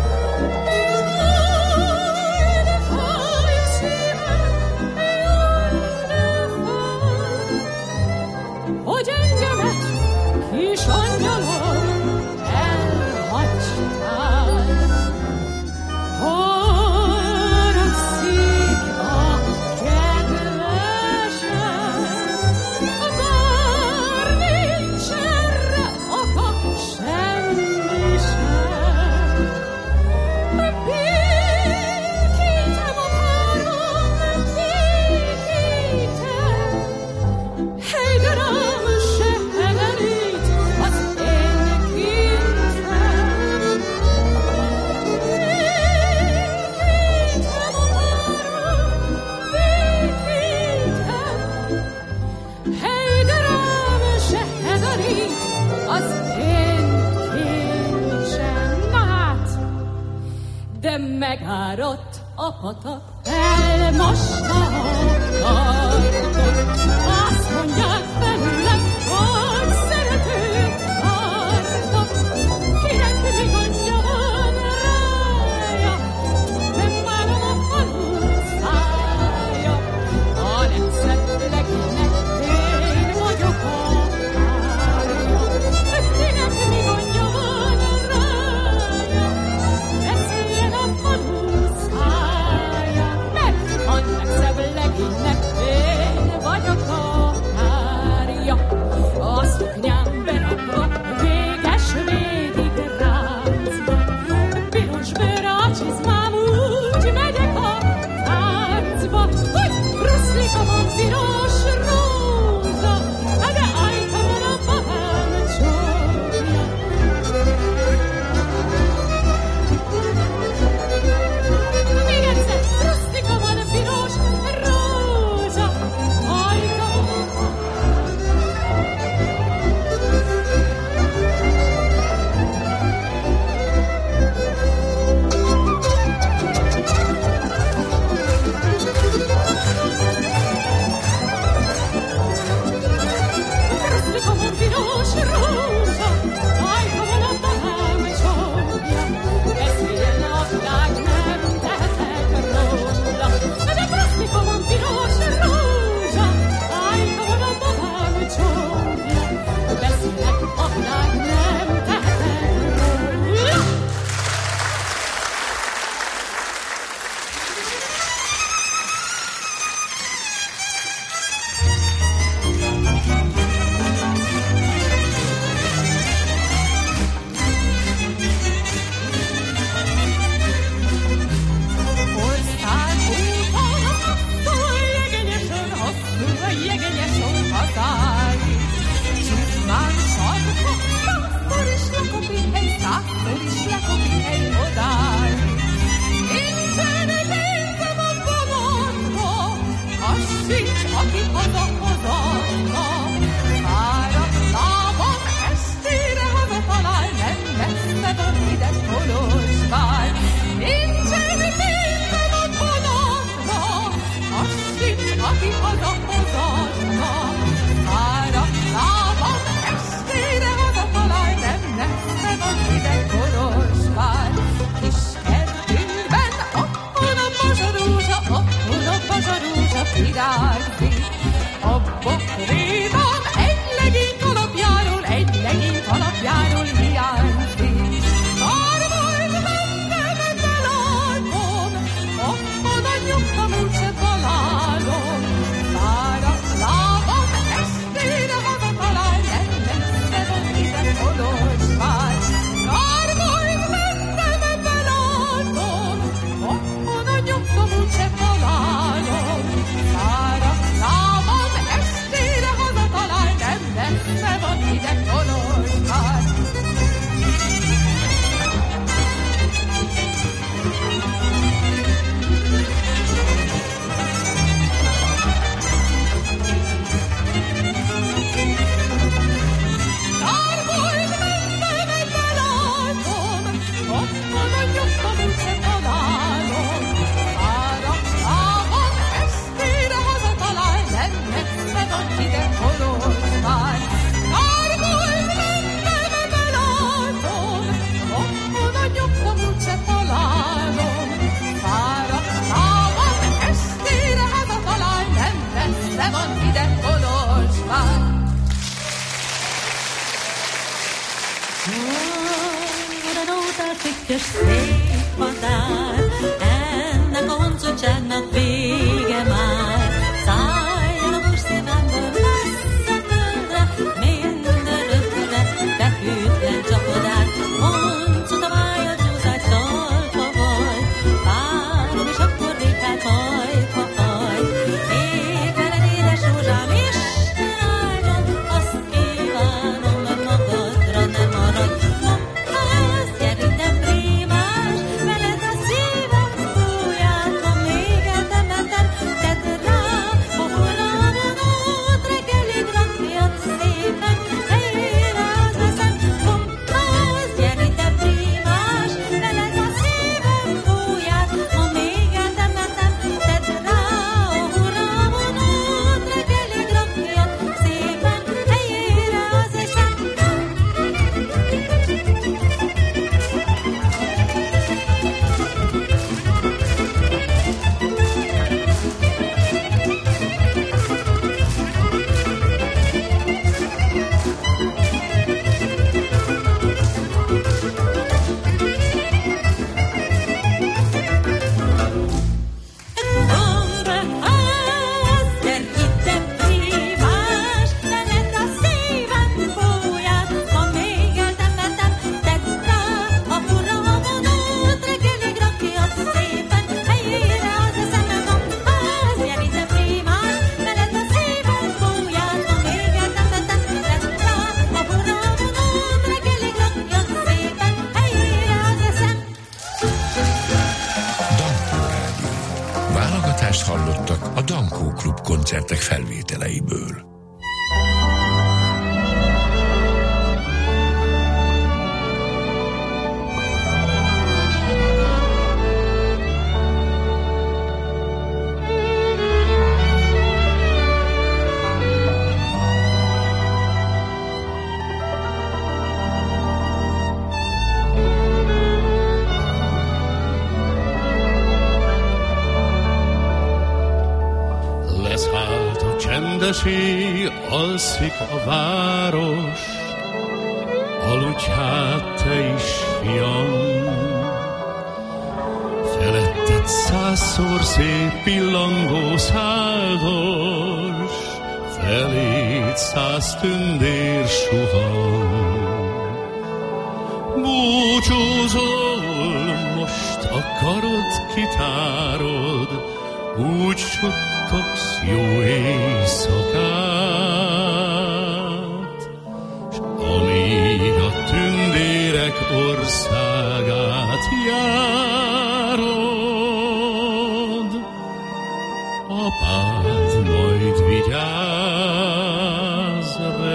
Jaj, de fáj a szívem, jaj, de fáj, hogy engemet, kis angyalom, elhagytál. Haragszik a kedvesem, bár nincs erre oka semmi sem. Békítem a párom, békítem, hely, de rám se heverít az én kincem. Békítem a párom, békítem, hely, de rám se heverít az én kincsem. Na hát, de megárott a patak, elmosta a kartot. Azt mondják belőlem, hogy szeretők tartok. Kinek mi gondja van rája, nem bánom a falu szája. Ha nem szedlek innen, én vagyok a párja. Kinek mi gondja van rája, beszéljen a falu szája. Mert annak szebb legénynek én vagyok a ügyes szép madár, ennek a huncutságnak vége már. Szálljon a bús szívemből messze földre, minden örökre, behűtlen csapodár. Huncut a mája csúszágy szalpa vagy, várom és akkor véghát majd, ha hajt. Ég veled édes rózsám, Isten áldjon, azt kívánom, meg magadra nem maradj. Az gyerintem prímás, veled a szívem fúját, ha még eltemetem, tedd rá a huramon, reggelig rakjad szépen, helyére az veszem. Az gyerintem prímás, veled a szívem fúját, ha még eltemetem, tedd rá a huramon, reggelig rakjad szépen, helyére az veszem. Gombe az gyerintem prímás, veled a szívem fúját, ha még eltemetem, tedd rá a huramon, reggelig rakjad szépen, helyére az eszemem. Az gyerintem prímás, veled a szívem fúját, ha még eltemetem, tedd rá a huramon, reggelig rakjad szépen, helyére az eszem. Dankó Rádió. Válogatást hallottak a Dankó Klub koncertek felvételeiből. Leszállt a csendes éj, alszik a város, aludj hát te is, fiam. Feletted százszor szép pillangó száldos, feléd száz tündér suhan. Búcsúzol, most a karod kitárod, úgy suttogsz jó éjszakát, s amíg a tündérek országát járod, apád majd vigyáz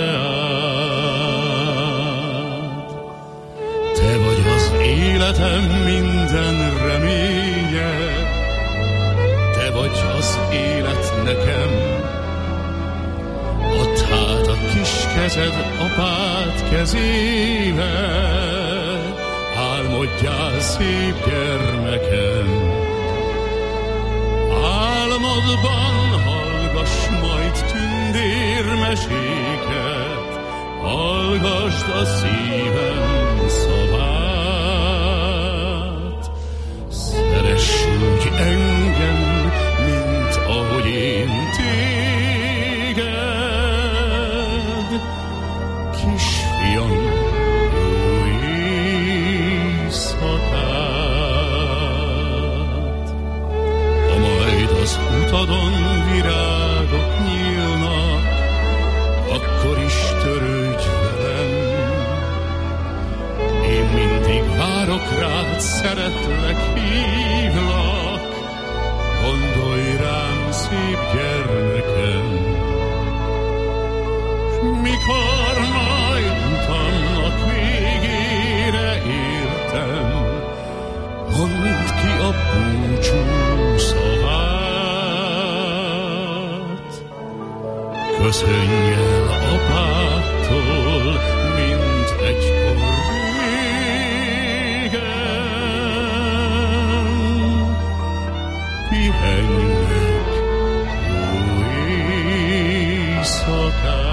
reád. Te vagy az életem minden reménye, te vagy az élet nekem. Add hát a kis kezed apád kezébe, álmodjál szép gyermekem. Álmodban hallgass majd tündérmeséket, hallgassd a szívem szavát. Szeress úgy engem, mint ahogy én téged, kisfiam, jó éjszakát. Ha majd az utadon virágok nyílnak, akkor is törődj velem. Én mindig várok rád, szeretlek, hívlak, gondolj rám, szép gyermekem. S mikor majd utamnak végére értem, mondd ki a búcsú szavát. Köszönj el apától, mint egykor régen. Pihenjek jó éjszakát.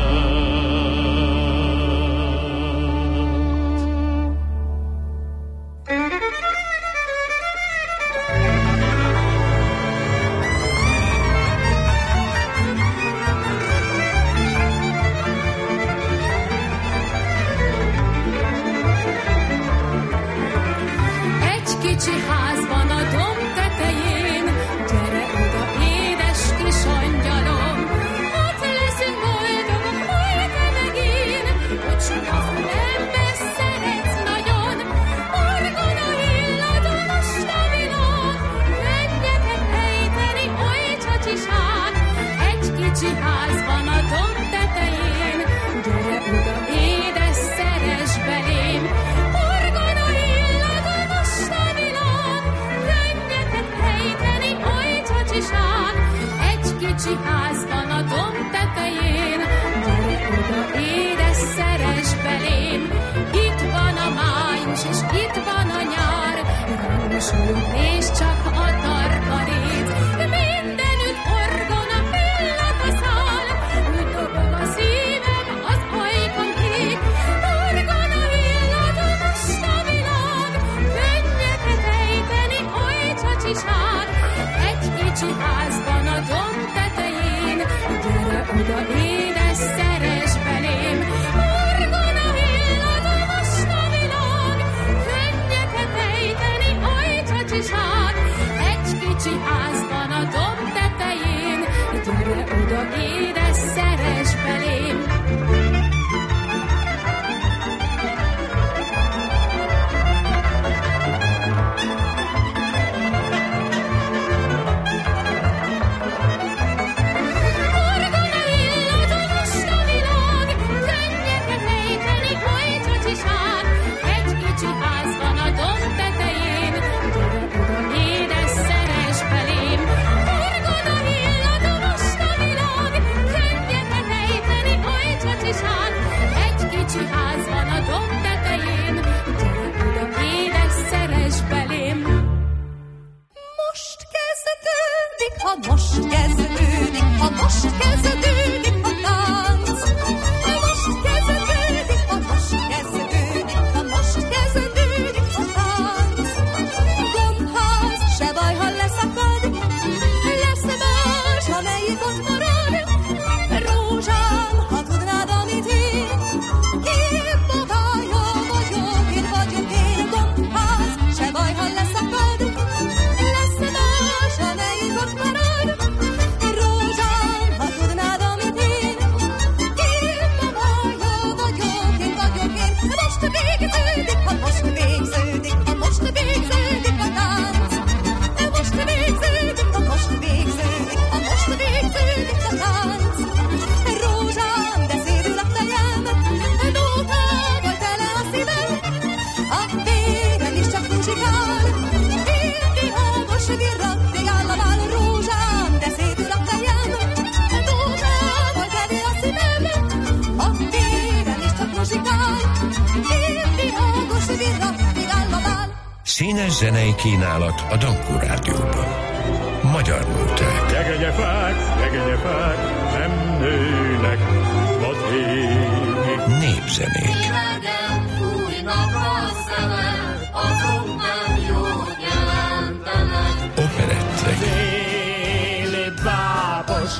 mosolyog, és csak a tarkarét. Mindenütt orgona pillat a szál, úgy dobog a szívem, az ajkam ég. Orgona illat, most a világ, könnyeket ejteni, oly csacsiság. Egy kicsi házban a domb tetején, gyere oda, édes, szeres belém. Orgona illat, most a világ, könnyeket ejteni, oly csacsiság. Egy kicsi házban a domb tetején, gyere oda, édes, szeres belém. Kicsi ház van a domb tetején, gyere oda, édes, szeres belém. Most kezdődik, ha most kezdődik, ha most kezdődik a tánc. Most kezdődik, ha most kezdődik, ha most kezdődik a tánc. Gombház, se baj, ha leszakad, lesz más, ha melyik ott marad. Rózsám, ha tudnád, amit én, én babája vagyok, én vagyok én. Gombház, se baj, ha leszakad, lesz más, ha melyik ott marad. Rózsám, ha tudnád, amit én, én babája vagyok, én vagyok én. Most végződik, ha most végződik, ha most végződik a tánc. Most végződik, ha most végződik, ha most végződik a tánc. Rózsám, de szédül a fejem, nótával tele a szívem, a vérem is csak muzsikál, vinti hangos virratti államál. Rózsám, de szédül a fejem, nótával tele a szívem, a vérem is csak muzsikál, vinti hangos virratti államál. Színes zenei kínálat a Dankó Rádióban. Magyar nóták. Jegenyefák, jegenyefák, nem nőnek vadvégig. Népzenék. Hidegen fújnak a szemek, azok nem jót jelentenek. Operettek. Déli bábos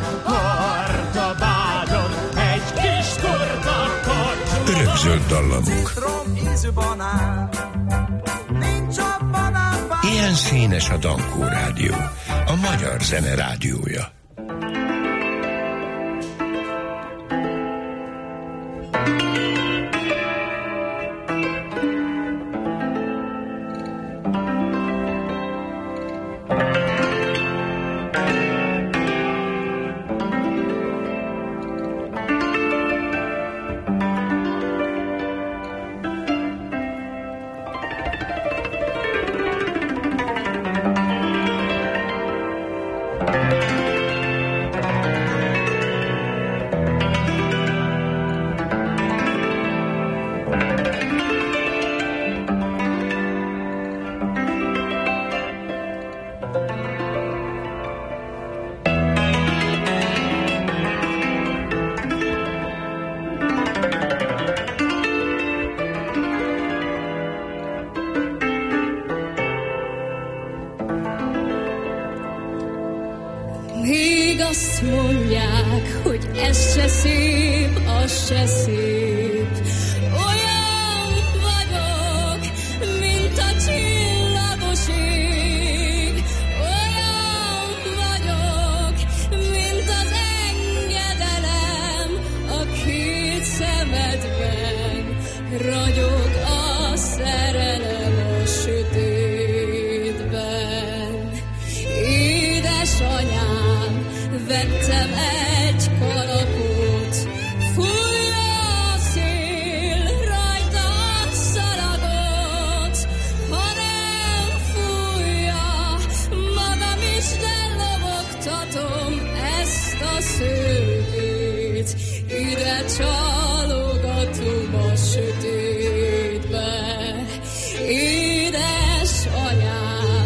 hordobádon egy kis turta kortyú. Örökzöld dallamok. Citrom ízű banán, nincs a banánban. Ilyen színes a Dankó Rádió, a magyar zene rádiója. Még azt mondják, hogy ez se szép, az se szép. Olyan vagyok, mint a csillagos ég. Olyan vagyok, mint az engedelem a két szemedben. Ragyog a szerelem a sötétben. Édesanyám, vettem egy kalapot, fújja a szél rajta a szalagot. Ha nem fújja, magam is ellobogtatom ezt a szőkét. Ide csalogatom a sötétbe. Édesanyám,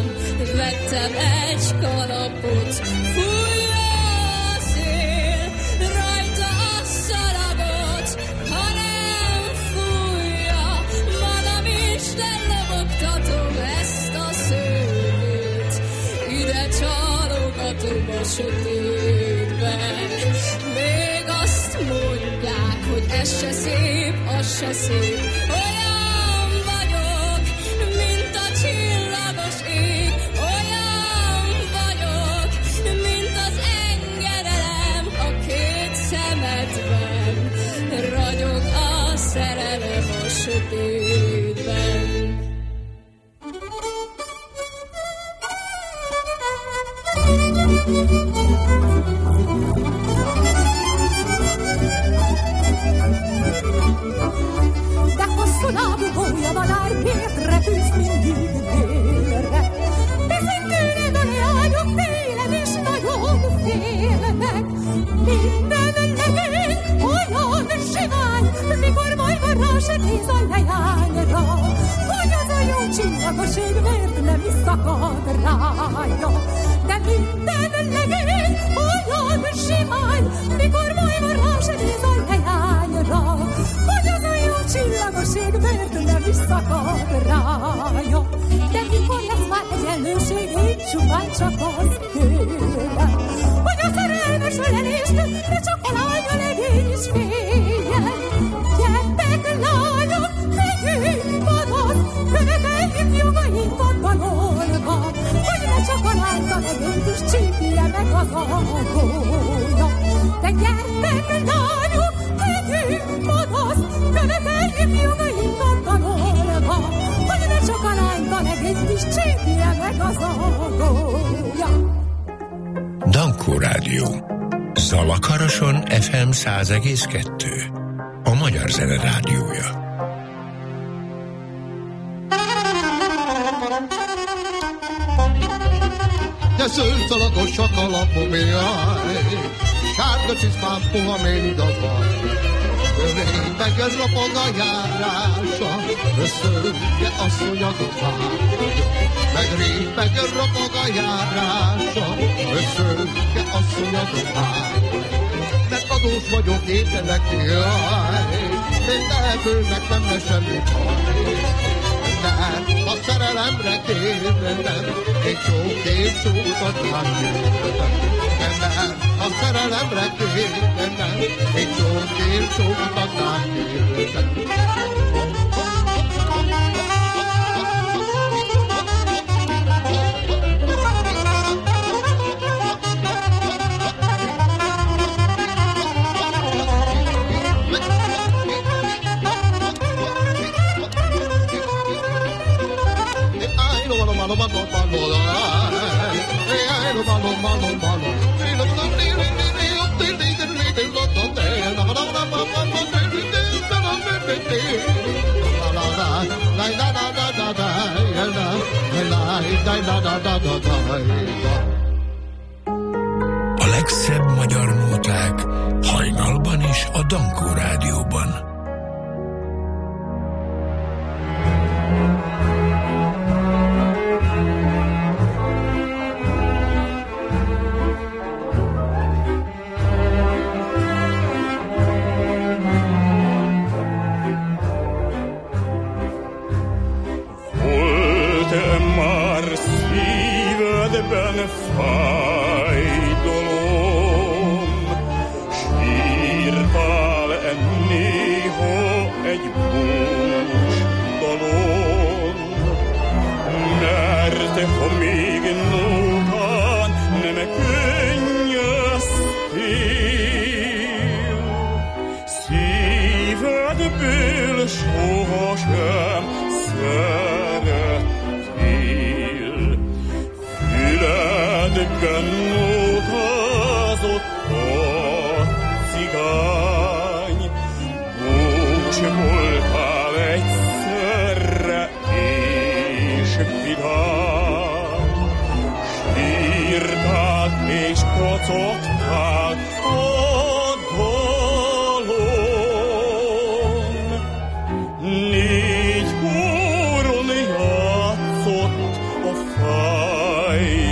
vettem egy kalapot, fújja a szél, rajta a szalagot, ha nem fújja, magam Isten lobogtatom ezt a szőlőt, ide csalogatom a sötétben. Még azt mondják, hogy ez se szép, az se szép, olyan vagyok, mint a csillagos ég, olyan vagyok, mint az engedelem a két szemedben, ragyog a szerelem a sötétben. De hosszú lábú gólya madárkért repülsz mindig délre. Bizony tőled a leányok télen is nagyon félnek. Minden legény olyan sivány, mikor majd varrá se néz a leányra, hogy az a jó csillagos ég miért nem is szakad rája. De minden legény olyan sivány, mikor majd varrá se néz a leányra, hogy az a jó csillagos ég miért nem is szakad rája. De mikor lesz már egyenlőség, én csupán csak azt kérem, hogy a szerelmes ölelést ne csak a lány a legény is féljen. Gyertek lányok, tegyünk vadat, követeljük jogainkat tanolva, hogy ne csak a lányt a legényt is csípje meg az agója. De gyertek lányok, tegyünk vadat, követeljük jogainkat tanolva, hogy ne csak a lányt a legényt is csípje meg az agója. Dankó Rádió. Zalakaroson ef em száz egész kettő. A Magyar Zene Rádiója. De zöld szalagos a kalapom, jaj, sárga csiszmám puha, mind a baj. Rénybegen ropog a járása, szőrje asszony a dobány. Meg rénybegen ropog a járása, szőrje asszony a dobány. Mert adós vagyok étenek, jaj, én ebbőlnek nem lesz semmi baj. Mert a szerelemre kérnem, egy csók, egy csókat megkérnem. Mert a szerelemre kérnem, egy csók, egy csókat megkérnem. A legszebb magyar nóták hajnalban is a Dankó Rádióban. Négy kóron játszott a fáj.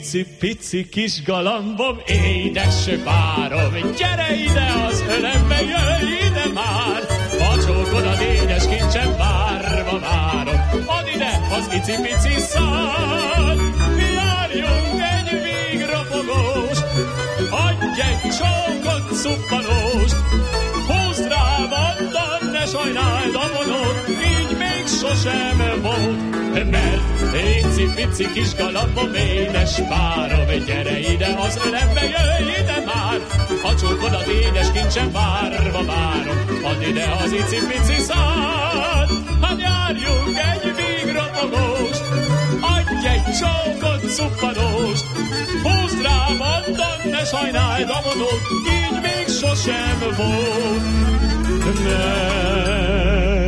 Icipici kis galambom, édes párom, gyere ide az ölembe, jöjj ide már! A csókod a édes kincsem, várva várom, add ide az icipici szár! Járjunk egy vígropogóst, adj egy csókot szuppanóst, húzd rám, addan, ne sajnáld a vonót, így még sosem volt. Mert icipici kis galambom, édes párom, gyere ide az ölembe, jöjj ide már! A csókodat édes kincsem, várva várom, add ide az icipici szád! Hát járjunk egy vígropogóst, adj egy csókot szuppanóst, húzd rám, addan, ne sajnáld a vonót, így még sosem volt. Mert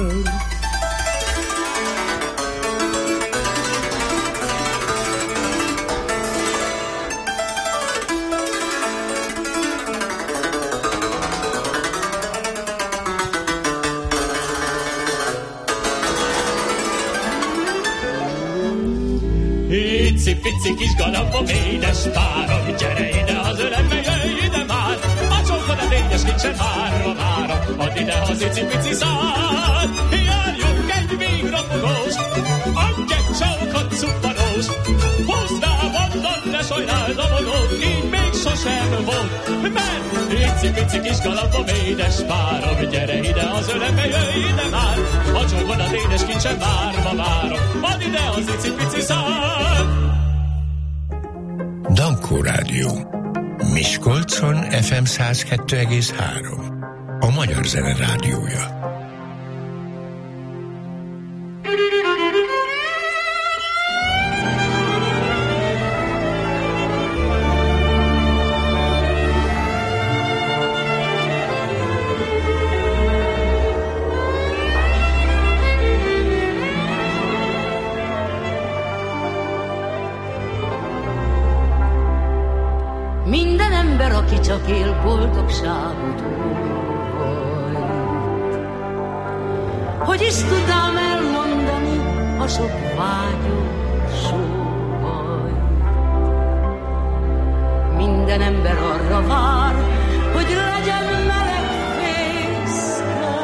Icipici kis galambom, édes párom, gyere ide az ölembe, jöjj ide már! A csókodat édes kincsen, várva várom, add ide az icipici szád! Járjunk egy vígropogóst, adj egy csókot szuppanóst, húzd rám, addan, ne sajnáld a vonót, így még sosem volt. Mert icipici kis galambom, édes párom, gyere ide az ölembe, jöjj ide már! A csókodat édes kincsen, várva várom, add ide az icipici szád! Dankó Rádió. Miskolcon ef em száz kettő egész három. A Magyar Zene Rádiója. Aki csak él, boldogságot óhajt. Hogy is tudnám elmondani a sok vágyott sóhajt. Minden ember arra vár, hogy legyen meleg fészke,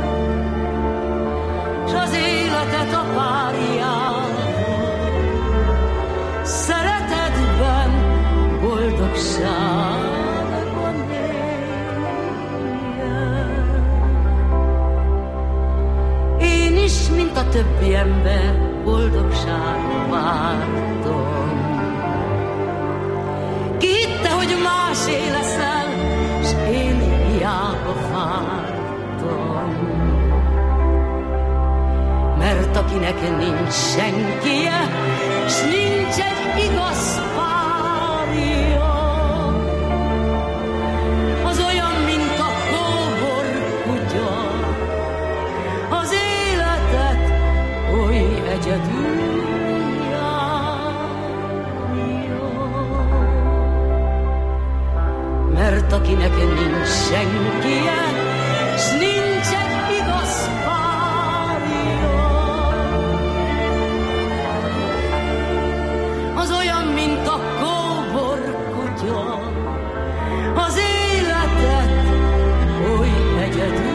s az életet a párjával szeretetben boldogság. Mint a többi ember, boldogságot vártam. Ki hitte, hogy másé leszel, s én hiába vártam. Mert akinek nincs senkije, s nincs egy igaz párja, az olyan, mint a kóbor kutya, az oly egyedül járja. Mert akinek nincs senkije, s nincs egy igaz párja, az olyan, mint a kóbor kutya, az életet oly egyedül.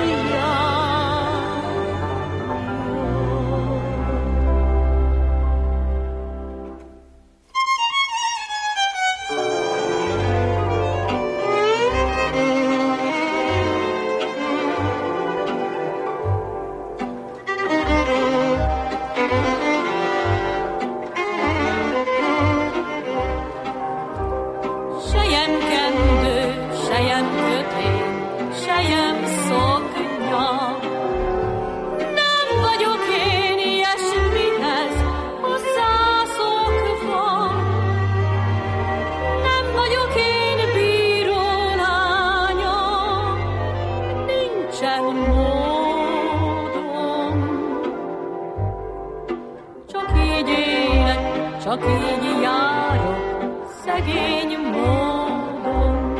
csak így járok szegény módon.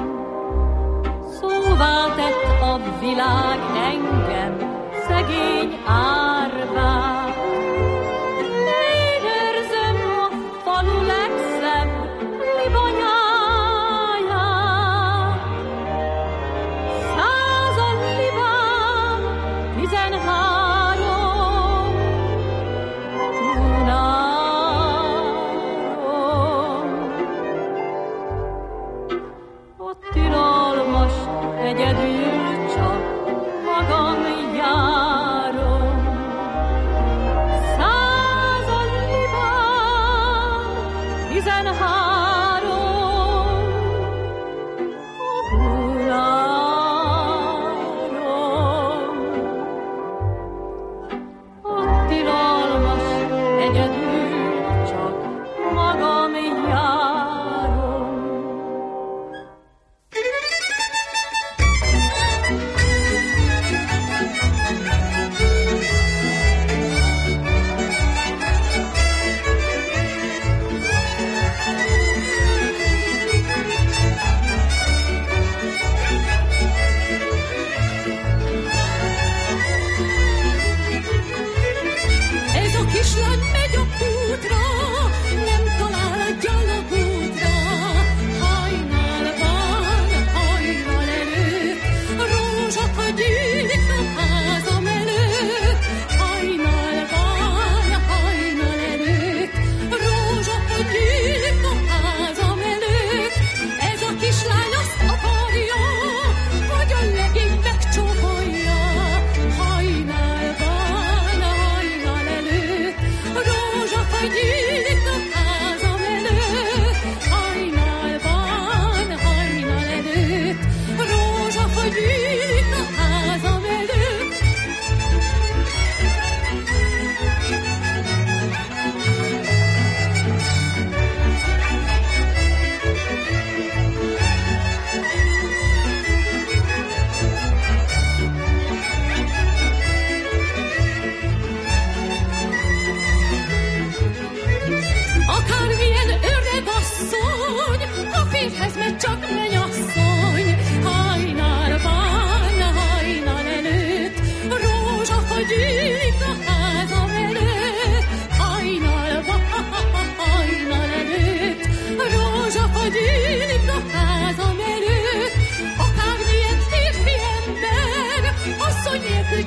Szóvá tett a világ engem, szegény árvát. Én őrzöm a falu legszebb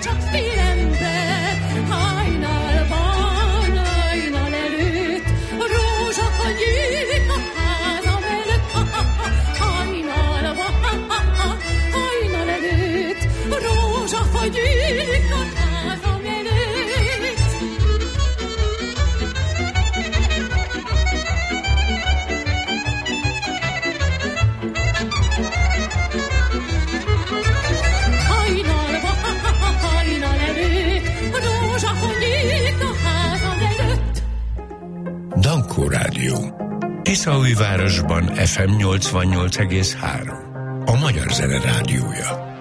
csak fél ember. Hajnalban, hajnal előtt, rózsafa gyűlik a házam előtt. Hajnalban, hajnal előtt, rózsafa gyűlik a házam előtt. Hajnalban, hajnal előtt, rózsafa gyűlik a házam előtt. Dankó Rádió. Tiszaújvárosban ef em nyolcvannyolc egész három. A Magyar Zene Rádiója.